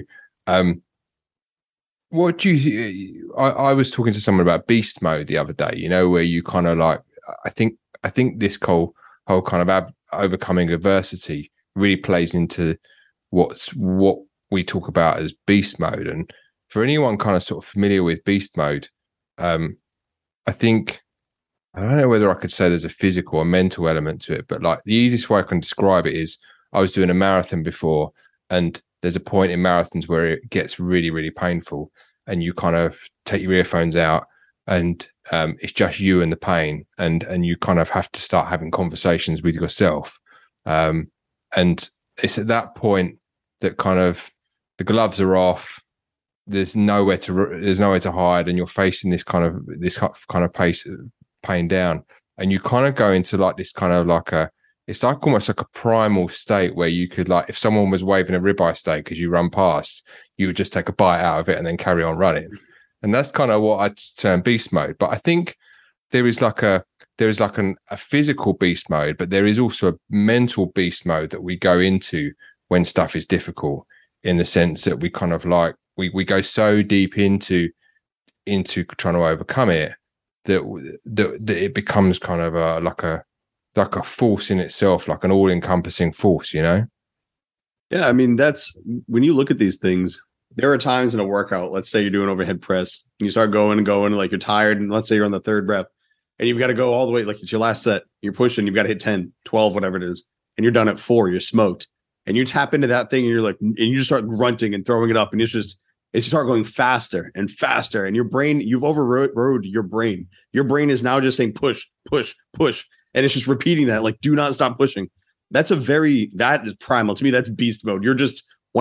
What do you? I was talking to someone about beast mode the other day. You know, where you kind of like, I think this whole kind of overcoming adversity really plays into what we talk about as beast mode. And for anyone kind of sort of familiar with beast mode, I think, I don't know whether I could say there's a physical or mental element to it, but like the easiest way I can describe it is I was doing a marathon before, and there's a point in marathons where it gets really, really painful, and you kind of take your earphones out, and it's just you and the pain, and you kind of have to start having conversations with yourself. And it's at that point that kind of the gloves are off. There's nowhere to hide, and you're facing this kind of pain down, and you kind of go into like this kind of like it's like almost like a primal state where you could, like, if someone was waving a ribeye steak as you run past, you would just take a bite out of it and then carry on running. And that's kind of what I'd term beast mode. But I think there is like a physical beast mode, but there is also a mental beast mode that we go into when stuff is difficult, in the sense that we kind of like we go so deep into into trying to overcome it, that it becomes kind of like a force in itself, like an all-encompassing force, you know? Yeah, I mean, that's when you look at these things, there are times in a workout, let's say you're doing overhead press, and you start going and going, like you're tired, and let's say you're on the third rep, and you've got to go all the way, like it's your last set, you're pushing, you've got to hit 10, 12, whatever it is, and you're done at 4, you're smoked. And you tap into that thing, and you're like, and you just start grunting and throwing it up, and it's start going faster and faster, and your brain, you've overrode your brain. Your brain is now just saying push, push, push, and it's just repeating that, like, do not stop pushing. That is primal. To me, that's beast mode. You're just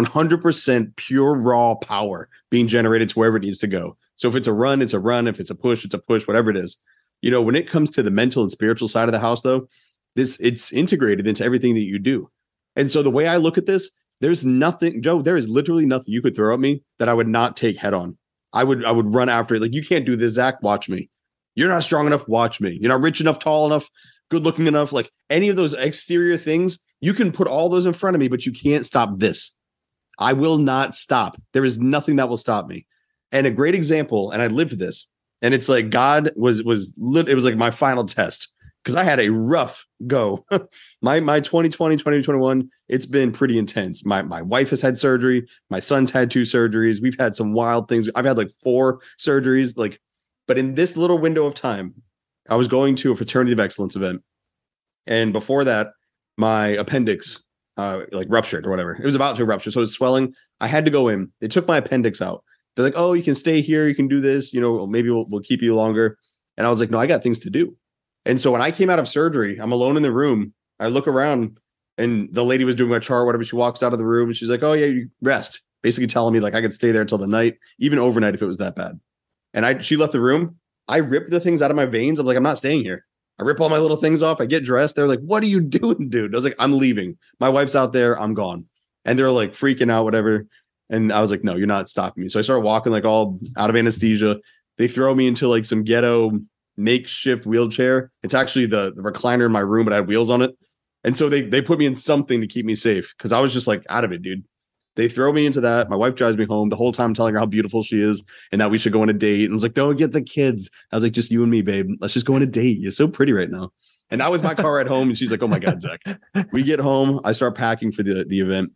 100% pure raw power being generated to wherever it needs to go. So if it's a run, it's a run. If it's a push, it's a push, whatever it is. You know, when it comes to the mental and spiritual side of the house, though, it's integrated into everything that you do. And so the way I look at this, there's nothing, Joe, there is literally nothing you could throw at me that I would not take head on. I would run after it. Like, you can't do this, Zach. Watch me. You're not strong enough. Watch me. You're not rich enough, tall enough, good looking enough. Like, any of those exterior things, you can put all those in front of me, but you can't stop this. I will not stop. There is nothing that will stop me. And a great example, and I lived this, and it's like God it was like my final test, because I had a rough go. my 2020, 2021, it's been pretty intense. My wife has had surgery. My son's had 2 surgeries. We've had some wild things. I've had like 4 surgeries. Like, but in this little window of time, I was going to a Fraternity of Excellence event. And before that, my appendix like ruptured or whatever. It was about to rupture. So it was swelling. I had to go in. They took my appendix out. They're like, oh, you can stay here. You can do this. You know, maybe we'll keep you longer. And I was like, no, I got things to do. And so when I came out of surgery, I'm alone in the room. I look around, and the lady was doing my chart, whatever. She walks out of the room, and she's like, oh, yeah, you rest. Basically telling me like I could stay there until the night, even overnight if it was that bad. And she left the room. I ripped the things out of my veins. I'm like, I'm not staying here. I rip all my little things off. I get dressed. They're like, what are you doing, dude? I was like, I'm leaving. My wife's out there. I'm gone. And they're like freaking out, whatever. And I was like, no, you're not stopping me. So I started walking like all out of anesthesia. They throw me into like some ghetto makeshift wheelchair. It's actually the recliner in my room, but I had wheels on it. And so they put me in something to keep me safe, because I was just like out of it, dude. They throw me into that. My wife drives me home the whole time, telling her how beautiful she is and that we should go on a date. And I was like, don't get the kids. I was like, just you and me, babe. Let's just go on a date. You're so pretty right now. And that was my car at home. And she's like, oh my God, Zach. We get home. I start packing for the event.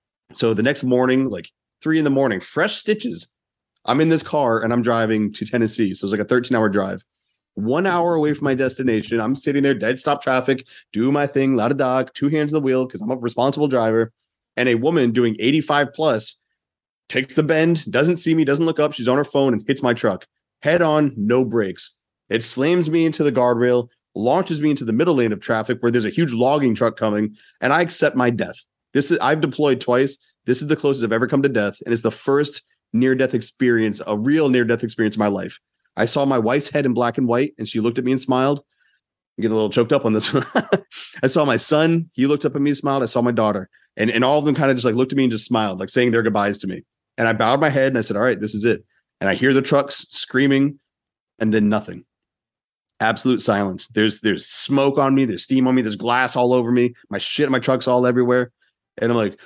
So the next morning, like 3 a.m, fresh stitches. I'm in this car and I'm driving to Tennessee. So it's like a 13-hour drive. 1 hour away from my destination. I'm sitting there, dead stop traffic, doing my thing, la da da, 2 hands on the wheel because I'm a responsible driver. And a woman doing 85 plus takes the bend, doesn't see me, doesn't look up. She's on her phone and hits my truck head on, no brakes. It slams me into the guardrail, launches me into the middle lane of traffic where there's a huge logging truck coming, and I accept my death. I've deployed twice. This is the closest I've ever come to death. And it's the first near-death experience, a real near-death experience in my life. I saw my wife's head in black and white, and she looked at me and smiled. I get a little choked up on this one. I saw my son. He looked up at me and smiled. I saw my daughter. And all of them kind of just like looked at me and just smiled, like saying their goodbyes to me. And I bowed my head and I said, all right, this is it. And I hear the trucks screaming, and then nothing. Absolute silence. There's smoke on me. There's steam on me. There's glass all over me. My truck's all everywhere. And I'm like,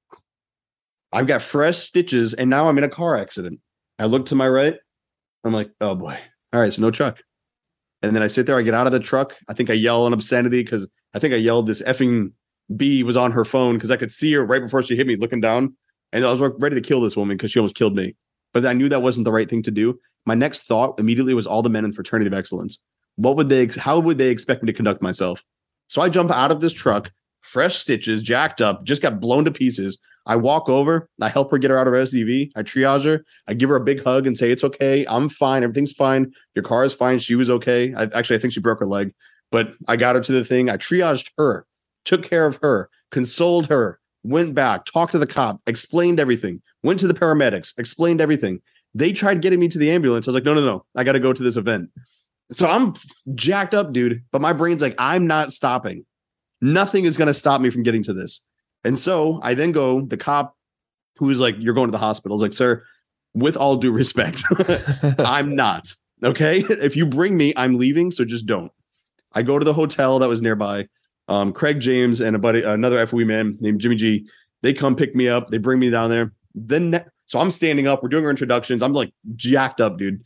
I've got fresh stitches, and now I'm in a car accident. I look to my right. I'm like, oh boy. All right, so no truck. And then I sit there. I get out of the truck. I think I yell an obscenity because I think I yelled this effing B was on her phone because I could see her right before she hit me looking down. And I was ready to kill this woman because she almost killed me. But I knew that wasn't the right thing to do. My next thought immediately was all the men in the Fraternity of Excellence. How would they expect me to conduct myself? So I jump out of this truck, fresh stitches, jacked up, just got blown to pieces. I walk over, I help her get her out of her SUV. I triage her. I give her a big hug and say, it's okay. I'm fine. Everything's fine. Your car is fine. She was okay. I think she broke her leg, but I got her to the thing. I triaged her, took care of her, consoled her, went back, talked to the cop, explained everything, went to the paramedics, explained everything. They tried getting me to the ambulance. I was like, no. I got to go to this event. So I'm jacked up, dude. But my brain's like, I'm not stopping. Nothing is going to stop me from getting to this. And so I then go, the cop who was like, you're going to the hospital. I was like, sir, with all due respect, I'm not. Okay. If you bring me, I'm leaving. So just don't. I go to the hotel that was nearby. Craig James and another FOE man named Jimmy G, they come pick me up. They bring me down there. So I'm standing up. We're doing our introductions. I'm like jacked up, dude.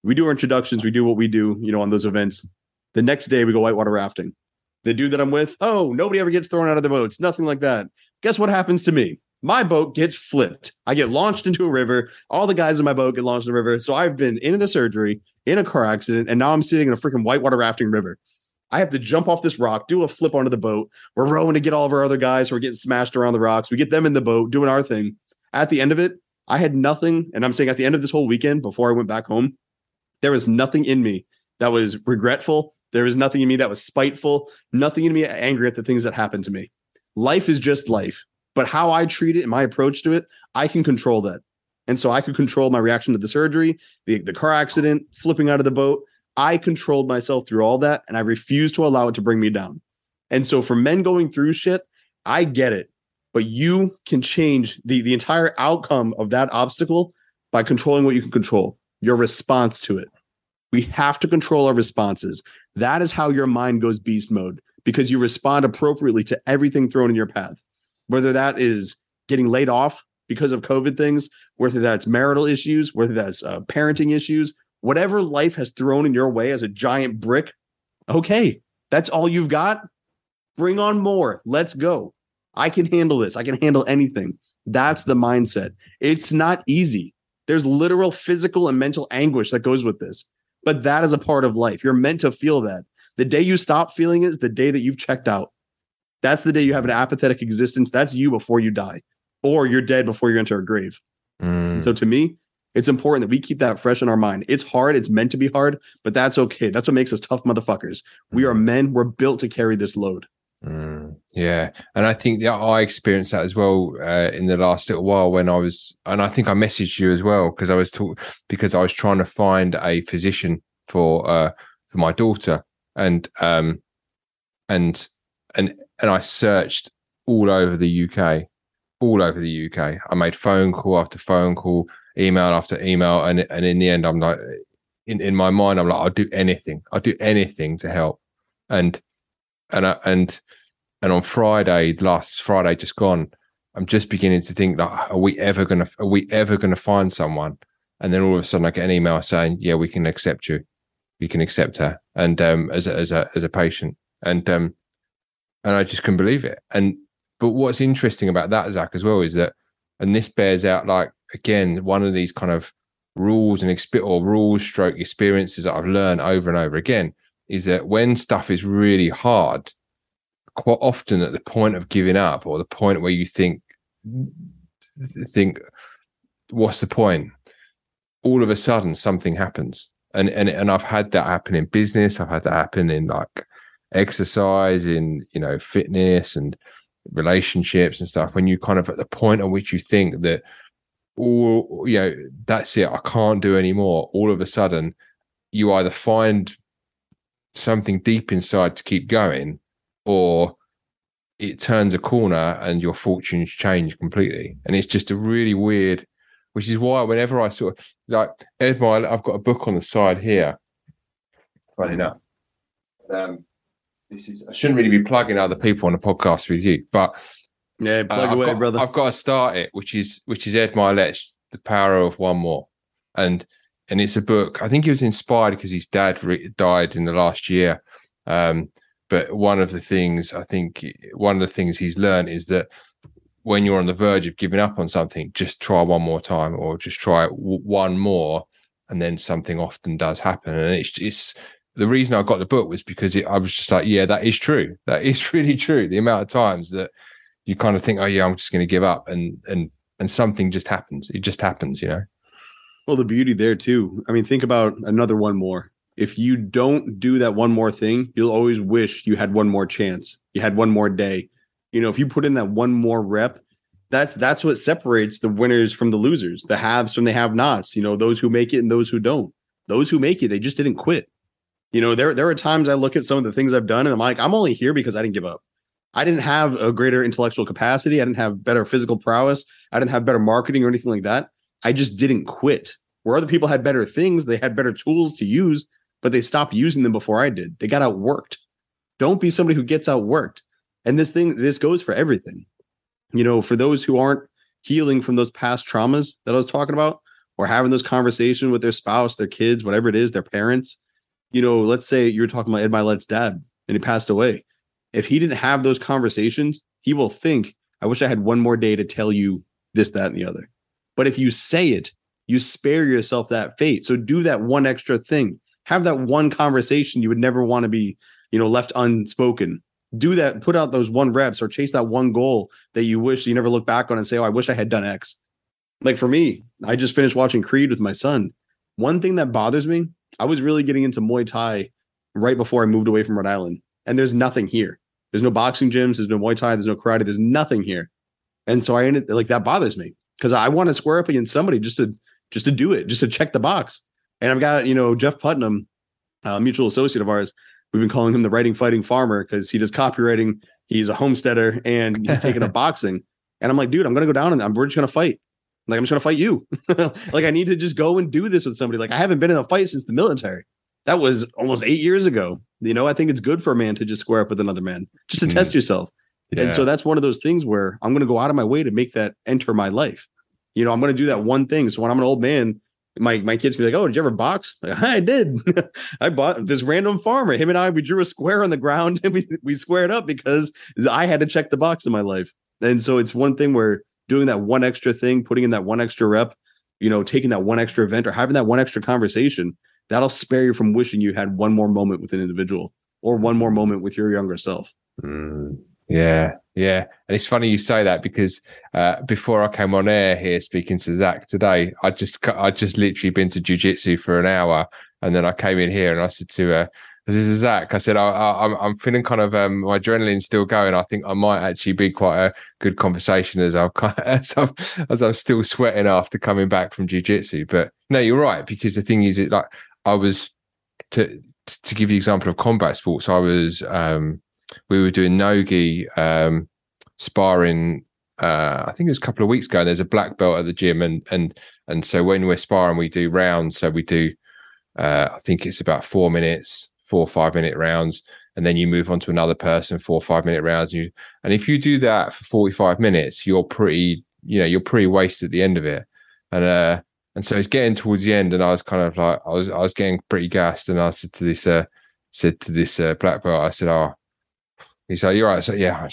We do our introductions. We do what we do, on those events. The next day we go whitewater rafting. The dude that I'm with, nobody ever gets thrown out of the boats. Nothing like that. Guess what happens to me? My boat gets flipped. I get launched into a river. All the guys in my boat get launched in the river. So I've been in a surgery, in a car accident, and now I'm sitting in a freaking whitewater rafting river. I have to jump off this rock, do a flip onto the boat. We're rowing to get all of our other guys who are getting smashed around the rocks. We get them in the boat, doing our thing. At the end of it, I had nothing. And I'm saying at the end of this whole weekend, before I went back home, there was nothing in me that was regretful. There was nothing in me that was spiteful. Nothing in me angry at the things that happened to me. Life is just life. But how I treat it and my approach to it, I can control that. And so I could control my reaction to the surgery, the car accident, flipping out of the boat. I controlled myself through all that, and I refuse to allow it to bring me down. And so for men going through shit, I get it. But you can change the entire outcome of that obstacle by controlling what you can control, your response to it. We have to control our responses. That is how your mind goes beast mode, because you respond appropriately to everything thrown in your path. Whether that is getting laid off because of COVID things, whether that's marital issues, whether that's parenting issues, whatever life has thrown in your way as a giant brick. Okay, that's all you've got. Bring on more. Let's go. I can handle this. I can handle anything. That's the mindset. It's not easy. There's literal physical and mental anguish that goes with this, but that is a part of life. You're meant to feel that. The day you stop feeling it is the day that you've checked out. That's the day you have an apathetic existence. That's you before you die, or you're dead before you enter a grave. So to me, it's important that we keep that fresh in our mind. It's hard. It's meant to be hard, but that's okay. That's what makes us tough motherfuckers. We are men. We're built to carry this load. Yeah. And I think that I experienced that as well in the last little while when I was, and I think I messaged you as well because I was trying to find a physician for my daughter, and I searched all over the UK. I made phone call after phone call, email after email, and in the end, I'm like, in my mind, I'm like, I'll do anything to help. And on last Friday just gone, I'm just beginning to think, like, are we ever gonna find someone? And then all of a sudden, I get an email saying, yeah, we can accept you, we can accept her, and as a patient, and I just couldn't believe it. But what's interesting about that, Zach, as well, is that, and this bears out, like, again, one of these kind of rules stroke experiences that I've learned over and over again, is that when stuff is really hard, quite often at the point of giving up, or the point where you think, what's the point? All of a sudden something happens. And I've had that happen in business. I've had that happen in, like, exercise, in, fitness and relationships and stuff. When you kind of at the point at which you think that, that's it, I can't do anymore. All of a sudden you either find something deep inside to keep going, or it turns a corner and your fortunes change completely. And it's just a really weird, which is why whenever I sort of, like, Ed Mylett, I've got a book on the side here. Funny enough. I shouldn't really be plugging other people on the podcast with you, but yeah, plug away, brother. I've got to start it, which is Ed Mylett's The Power of One More. And it's a book. I think he was inspired because his dad died in the last year. But one of the things he's learned is that when you're on the verge of giving up on something, just try one more time, or just try one more, and then something often does happen. And it's the reason I got the book was because I was just like, yeah, that is true. That is really true. The amount of times that you kind of think, oh yeah, I'm just going to give up, and something just happens. It just happens, Well, the beauty there too. I mean, think about another one more. If you don't do that one more thing, you'll always wish you had one more chance. You had one more day. If you put in that one more rep, that's what separates the winners from the losers, the haves from the have-nots. Those who make it and those who don't. Those who make it, they just didn't quit. There are times I look at some of the things I've done and I'm like, I'm only here because I didn't give up. I didn't have a greater intellectual capacity. I didn't have better physical prowess. I didn't have better marketing or anything like that. I just didn't quit. Where other people had better things, they had better tools to use, but they stopped using them before I did. They got outworked. Don't be somebody who gets outworked. And this goes for everything. For those who aren't healing from those past traumas that I was talking about, or having those conversations with their spouse, their kids, whatever it is, their parents. Let's say you're talking about Ed Milet's dad and he passed away. If he didn't have those conversations, he will think, I wish I had one more day to tell you this, that, and the other. But if you say it, you spare yourself that fate. So do that one extra thing. Have that one conversation you would never want to be, left unspoken. Do that, put out those 1 reps or chase that one goal that you wish you never look back on and say, oh, I wish I had done X. Like for me, I just finished watching Creed with my son. One thing that bothers me, I was really getting into Muay Thai right before I moved away from Rhode Island. And there's nothing here. There's no boxing gyms. There's no Muay Thai. There's no karate. There's nothing here. And so I ended like that bothers me because I want to square up against somebody just to do it, just to check the box. And I've got, Jeff Putnam, a mutual associate of ours. We've been calling him the writing, fighting farmer because he does copywriting. He's a homesteader and he's taken up boxing. And I'm like, dude, I'm going to go down and we're just going to fight. Like, I'm just going to fight you. Like, I need to just go and do this with somebody. Like, I haven't been in a fight since the military. That was almost 8 years ago. I think it's good for a man to just square up with another man, just to test yourself. Yeah. And so that's one of those things where I'm going to go out of my way to make that enter my life. I'm going to do that one thing. So when I'm an old man, my kids can be like, oh, did you ever box? Like, I did. I bought this random farmer. Him and I, we drew a square on the ground and we squared up because I had to check the box in my life. And so it's one thing where doing that one extra thing, putting in that one extra rep, taking that one extra event or having that one extra conversation, that'll spare you from wishing you had one more moment with an individual or one more moment with your younger self. Yeah. And it's funny you say that because before I came on air here speaking to Zach today, I just literally been to jiu-jitsu for an hour, and then I came in here and I said to this is Zach. I said I'm feeling kind of my adrenaline's still going. I think I might actually be quite a good conversation as I'm still sweating after coming back from jiu-jitsu. But no, you're right, because the thing is, I was to give you an example of combat sports. I was we were doing nogi sparring. I think it was a couple of weeks ago. And there's a black belt at the gym, and so when we're sparring, we do rounds. So we do, I think it's about 4 minutes, 4 or 5 minute rounds, and then you move on to another person, 4 or 5 minute rounds. And if you do that for 45 minutes, you're pretty wasted at the end of it. And so it's getting towards the end, and I was kind of like, I was getting pretty gassed, and I said to this black belt, I said, oh. He's like, you're right. So yeah,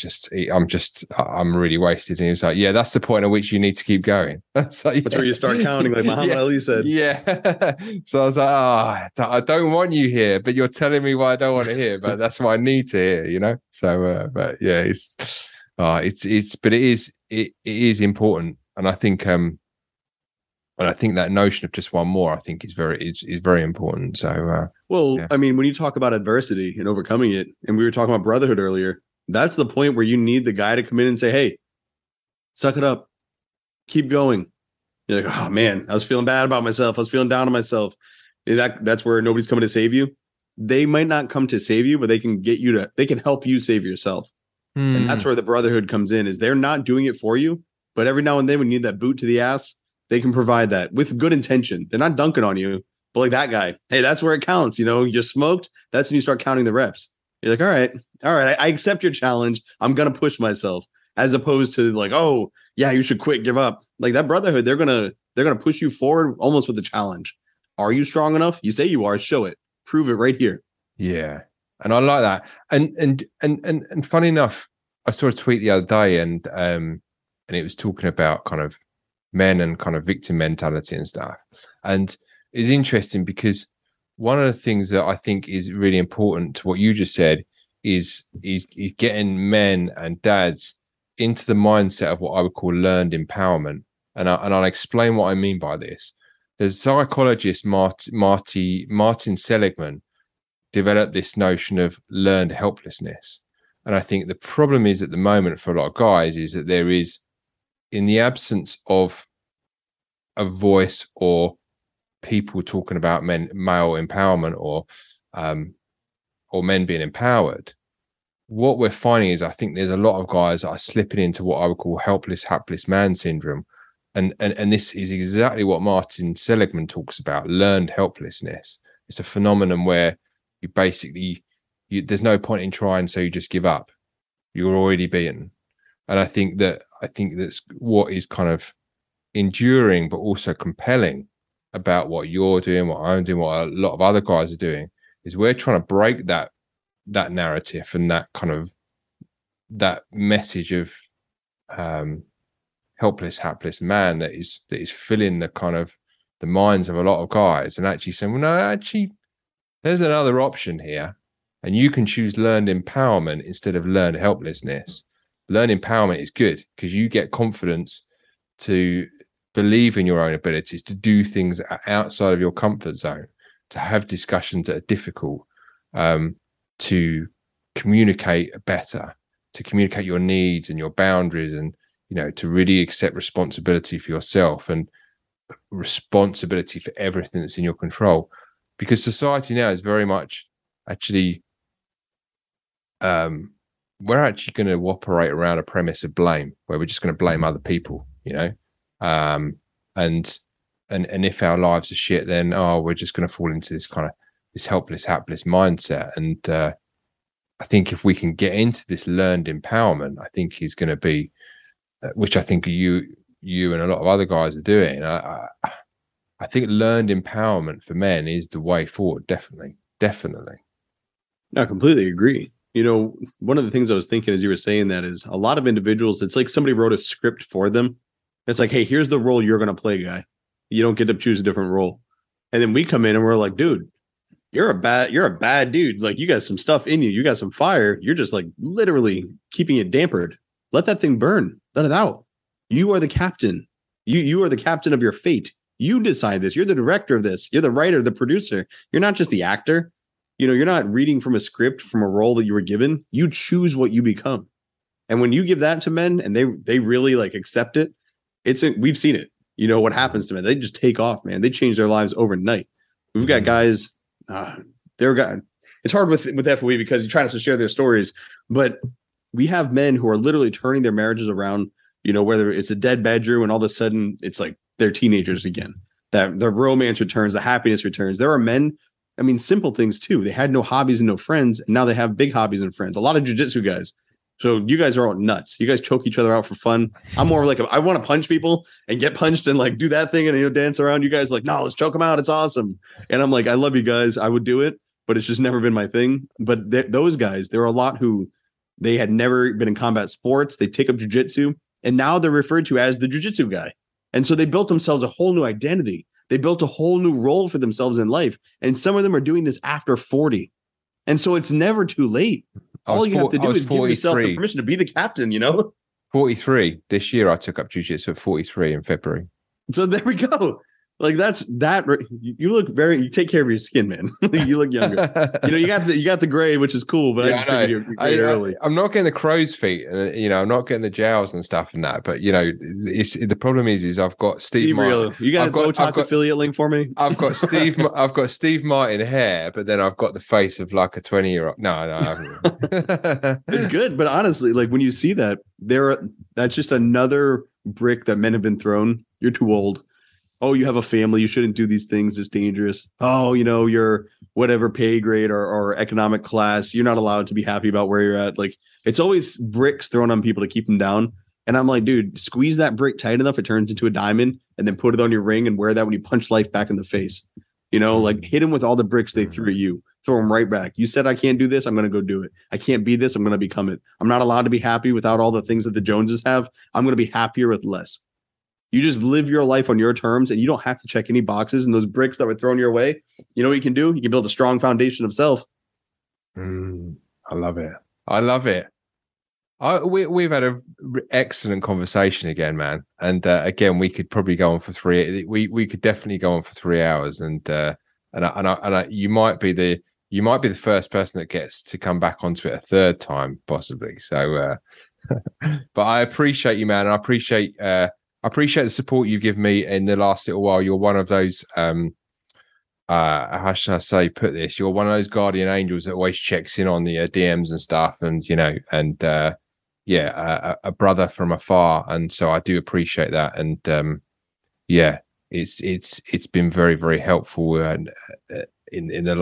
I'm really wasted. And he was like, yeah, that's the point at which you need to keep going. So, yeah. That's where you start counting, like Muhammad Ali said. Yeah. So I was like, I don't want you here, but you're telling me what I don't want to hear, but that's what I need to hear, So, but yeah, but it is important. And I think, that notion of just one more, I think is very important. So, yeah. I mean, when you talk about adversity and overcoming it, and we were talking about brotherhood earlier, that's the point where you need the guy to come in and say, hey, suck it up, keep going. You're like, oh man, I was feeling bad about myself. I was feeling down on myself. That's where nobody's coming to save you. They might not come to save you, but they can help you save yourself. And that's where the brotherhood comes in, is they're not doing it for you, but every now and then when you need that boot to the ass, they can provide that with good intention. They're not dunking on you, but like that guy, hey, that's where it counts. You're smoked. That's when you start counting the reps. You're like, all right, I accept your challenge. I'm going to push myself, as opposed to like, oh yeah, you should quit, give up. Like that brotherhood, they're going to push you forward almost with a challenge. Are you strong enough? You say you are, show it, prove it right here. Yeah. And I like that. And funny enough, I saw a tweet the other day and it was talking about kind of men and kind of victim mentality and stuff. And it's interesting because one of the things that I think is really important to what you just said is getting men and dads into the mindset of what I would call learned empowerment. And I'll explain what I mean by this. The psychologist Martin Seligman developed this notion of learned helplessness. And I think the problem is at the moment for a lot of guys is that there is, in the absence of a voice or people talking about male empowerment or men being empowered, what we're finding is I think there's a lot of guys that are slipping into what I would call helpless, hapless man syndrome. And this is exactly what Martin Seligman talks about, learned helplessness. It's a phenomenon where you basically, there's no point in trying, so you just give up. You're already beaten. And I think that's what is kind of enduring, but also compelling about what you're doing, what I'm doing, what a lot of other guys are doing, is we're trying to break that narrative and that kind of that message of helpless, hapless man that is filling the kind of the minds of a lot of guys, and actually saying, well, no, actually, there's another option here, and you can choose learned empowerment instead of learned helplessness. Learned empowerment is good because you get confidence to believe in your own abilities, to do things outside of your comfort zone, to have discussions that are difficult, to communicate better, to communicate your needs and your boundaries, and to really accept responsibility for yourself and responsibility for everything that's in your control. Because society now is very much actually we're actually going to operate around a premise of blame, where we're just going to blame other people, and if our lives are shit, then we're just going to fall into this kind of this helpless, hapless mindset. And I think if we can get into this learned empowerment, I think he's going to be, which I think you and a lot of other guys are doing. I think learned empowerment for men is the way forward. Definitely. I completely agree. One of the things I was thinking as you were saying that is a lot of individuals, it's like somebody wrote a script for them. It's like, hey, here's the role you're going to play, guy. You don't get to choose a different role. And then we come in and we're like, dude, you're a bad dude. Like, you got some stuff in you. You got some fire. You're just like literally keeping it dampered. Let that thing burn. Let it out. You are the captain. You are the captain of your fate. You decide this. You're the director of this. You're the writer, the producer. You're not just the actor. You're not reading from a script, from a role that you were given. You choose what you become. And when you give that to men and they really like accept it, we've seen it. What happens to men? They just take off, man. They change their lives overnight. We've got guys, it's hard with FOE because you try not to share their stories, but we have men who are literally turning their marriages around, whether it's a dead bedroom and all of a sudden it's like they're teenagers again, that the romance returns, the happiness returns. There are men, simple things too. They had no hobbies and no friends, and now they have big hobbies and friends. A lot of jiu-jitsu guys. So you guys are all nuts. You guys choke each other out for fun. I'm more like, I want to punch people and get punched and like do that thing and dance around. You guys like, no, let's choke them out. It's awesome. And I'm like, I love you guys. I would do it, but it's just never been my thing. But those guys, there are a lot who they had never been in combat sports. They take up jiu-jitsu, and now they're referred to as the jiu-jitsu guy. And so they built themselves a whole new identity. They built a whole new role for themselves in life. And some of them are doing this after 40. And so it's never too late. All you have to do is give yourself the permission to be the captain, 43. This year I took up jiu-jitsu at 43 in February. So there we go. Like you take care of your skin, man. You look younger. You got the gray, which is cool, but I just figured you're gray early. I'm not getting the crow's feet, I'm not getting the jowls and stuff and that. But the problem is I've got Steve Martin. You got a Botox affiliate link for me? I've got Steve Martin hair, but then I've got the face of like a 20-year-old. No, I haven't. It's good, but honestly, like when you see that, that's just another brick that men have been thrown. You're too old. Oh, you have a family. You shouldn't do these things. It's dangerous. Oh, you're whatever pay grade or economic class. You're not allowed to be happy about where you're at. Like, it's always bricks thrown on people to keep them down. And I'm like, dude, squeeze that brick tight enough, it turns into a diamond, and then put it on your ring and wear that when you punch life back in the face. Like hit them with all the bricks they threw at you. Throw them right back. You said I can't do this. I'm going to go do it. I can't be this. I'm going to become it. I'm not allowed to be happy without all the things that the Joneses have. I'm going to be happier with less. You just live your life on your terms, and you don't have to check any boxes. And those bricks that were thrown your way, you know what you can do? You can build a strong foundation of self. I love it. We've had an excellent conversation again, man. And again, we could probably go on for we could definitely go on for 3 hours. And you might be the first person that gets to come back onto it a third time, possibly. So, but I appreciate you, man. And I appreciate the support you give me in the last little while. You're one of those, how should I say, put this? You're one of those guardian angels that always checks in on the DMs and stuff, and a brother from afar. And so I do appreciate that. And it's been very, very helpful in the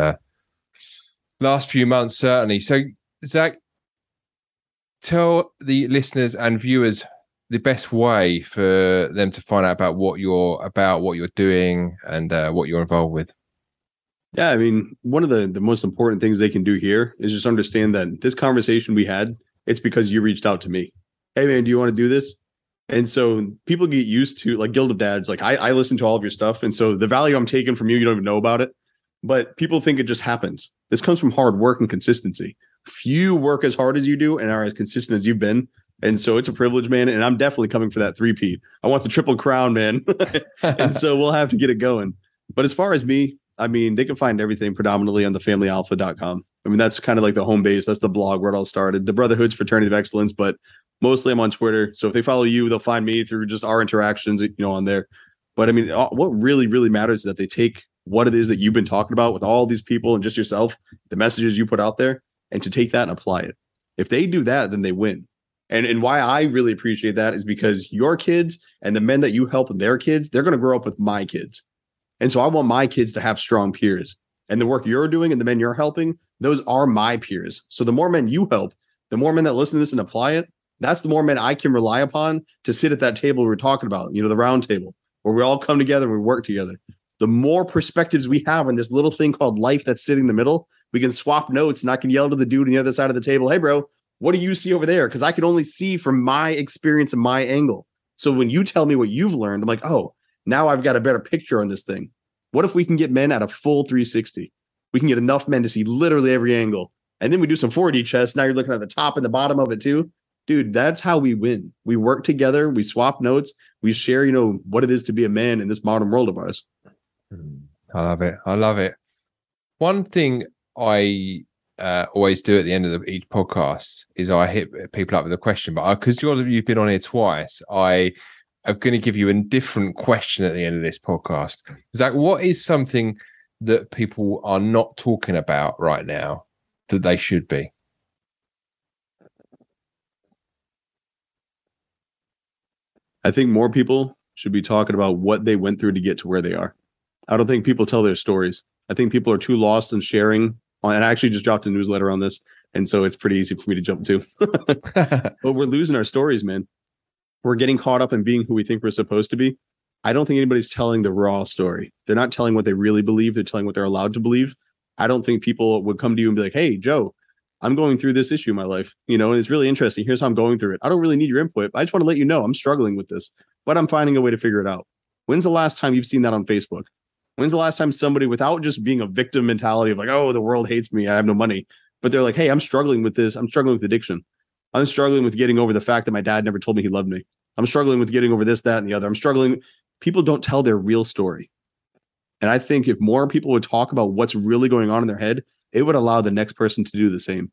last few months, certainly. So Zach, tell the listeners and viewers the best way for them to find out about what you're doing, and what you're involved with? Yeah, I mean, one of the most important things they can do here is just understand that this conversation we had, it's because you reached out to me. Hey, man, do you want to do this? And so people get used to, like, Guild of Dads. Like, I listen to all of your stuff. And so the value I'm taking from you, you don't even know about it. But people think it just happens. This comes from hard work and consistency. Few work as hard as you do and are as consistent as you've been. And so it's a privilege, man. And I'm definitely coming for that 3-peat. I want the triple crown, man. And so we'll have to get it going. But as far as me, I mean, they can find everything predominantly on thefamilyalpha.com. I mean, that's kind of like the home base. That's the blog where it all started. The Brotherhood's Fraternity of Excellence, but mostly I'm on Twitter. So if they follow you, they'll find me through just our interactions, on there. But I mean, what really, really matters is that they take what it is that you've been talking about with all these people and just yourself, the messages you put out there, and to take that and apply it. If they do that, then they win. And why I really appreciate that is because your kids and the men that you help with their kids, they're going to grow up with my kids. And so I want my kids to have strong peers. And the work you're doing and the men you're helping, those are my peers. So the more men you help, the more men that listen to this and apply it, that's the more men I can rely upon to sit at that table we're talking about, the round table, where we all come together and we work together. The more perspectives we have in this little thing called life that's sitting in the middle, we can swap notes and I can yell to the dude on the other side of the table, hey, bro, what do you see over there? Because I can only see from my experience and my angle. So when you tell me what you've learned, I'm like, oh, now I've got a better picture on this thing. What if we can get men at a full 360? We can get enough men to see literally every angle. And then we do some 4D chess. Now you're looking at the top and the bottom of it too. Dude, that's how we win. We work together. We swap notes. We share, what it is to be a man in this modern world of ours. I love it. I love it. One thing I always do at the end of each podcast is I hit people up with a question. But because you've been on here twice, I am going to give you a different question at the end of this podcast. Zach, what is something that people are not talking about right now that they should be? I think more people should be talking about what they went through to get to where they are. I don't think people tell their stories. I think people are too lost in sharing. And I actually just dropped a newsletter on this. And so it's pretty easy for me to jump to. But we're losing our stories, man. We're getting caught up in being who we think we're supposed to be. I don't think anybody's telling the raw story. They're not telling what they really believe. They're telling what they're allowed to believe. I don't think people would come to you and be like, hey, Joe, I'm going through this issue in my life, and it's really interesting. Here's how I'm going through it. I don't really need your input. I just want to let you know I'm struggling with this, but I'm finding a way to figure it out. When's the last time you've seen that on Facebook? When's the last time somebody, without just being a victim mentality of like, oh, the world hates me, I have no money, but they're like, hey, I'm struggling with this. I'm struggling with addiction. I'm struggling with getting over the fact that my dad never told me he loved me. I'm struggling with getting over this, that, and the other. I'm struggling. People don't tell their real story. And I think if more people would talk about what's really going on in their head, it would allow the next person to do the same.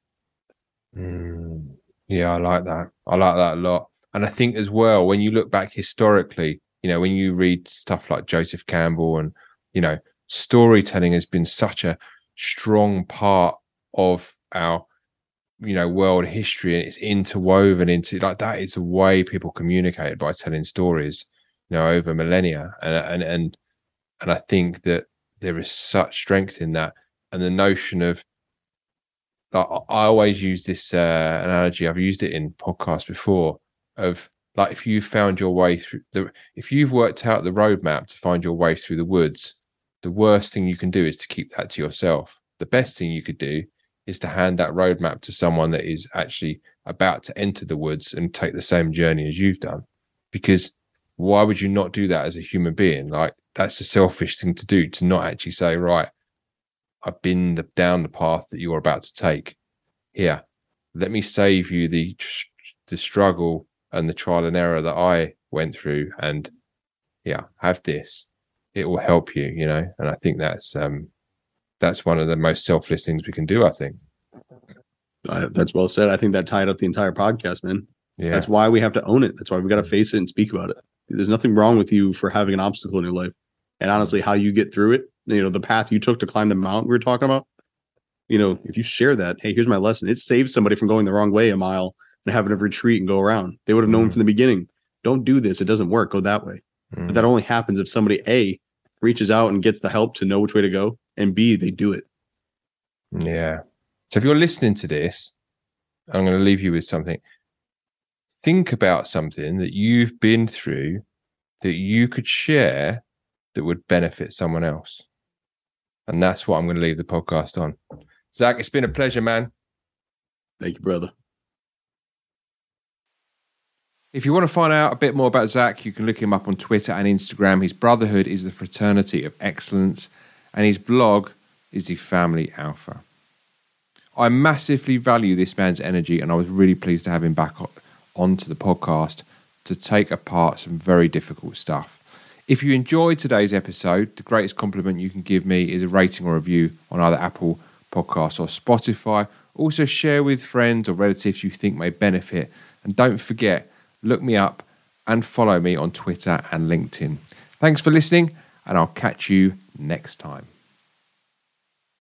Yeah, I like that. I like that a lot. And I think as well, when you look back historically, when you read stuff like Joseph Campbell and, storytelling has been such a strong part of our, world history, and it's interwoven into that is the way people communicated, by telling stories, over millennia. And I think that there is such strength in that. And the notion of, I always use this analogy. I've used it in podcasts before, of like, if you found your way through if you've worked out the roadmap to find your way through the woods, the worst thing you can do is to keep that to yourself. The best thing you could do is to hand that roadmap to someone that is actually about to enter the woods and take the same journey as you've done. Because why would you not do that as a human being? Like, that's a selfish thing to do, to not actually say, right, I've been down the path that you're about to take. Here, let me save you the struggle and the trial and error that I went through, and have this. It will help you, And I think that's one of the most selfless things we can do, I think. That's well said. I think that tied up the entire podcast, man. Yeah. That's why we have to own it. That's why we got to face it and speak about it. There's nothing wrong with you for having an obstacle in your life. And honestly, how you get through it, the path you took to climb the mountain we were talking about, if you share that, hey, here's my lesson. It saves somebody from going the wrong way a mile and having to retreat and go around. They would have known from the beginning, don't do this. It doesn't work. Go that way. But that only happens if somebody, A, reaches out and gets the help to know which way to go, and B, they do it. Yeah. So if you're listening to this, I'm going to leave you with something. think about something that you've been through that you could share that would benefit someone else. And that's what I'm going to leave the podcast on. Zach, it's been a pleasure, man. Thank you, brother. If you want to find out a bit more about Zach, you can look him up on Twitter and Instagram. His brotherhood is the Fraternity of Excellence, and his blog is the Family Alpha. I massively value this man's energy, and I was really pleased to have him back onto the podcast to take apart some very difficult stuff. If you enjoyed today's episode, the greatest compliment you can give me is a rating or review on either Apple Podcasts or Spotify. Also share with friends or relatives you think may benefit. And don't forget, look me up and follow me on Twitter and LinkedIn. Thanks for listening, and I'll catch you next time.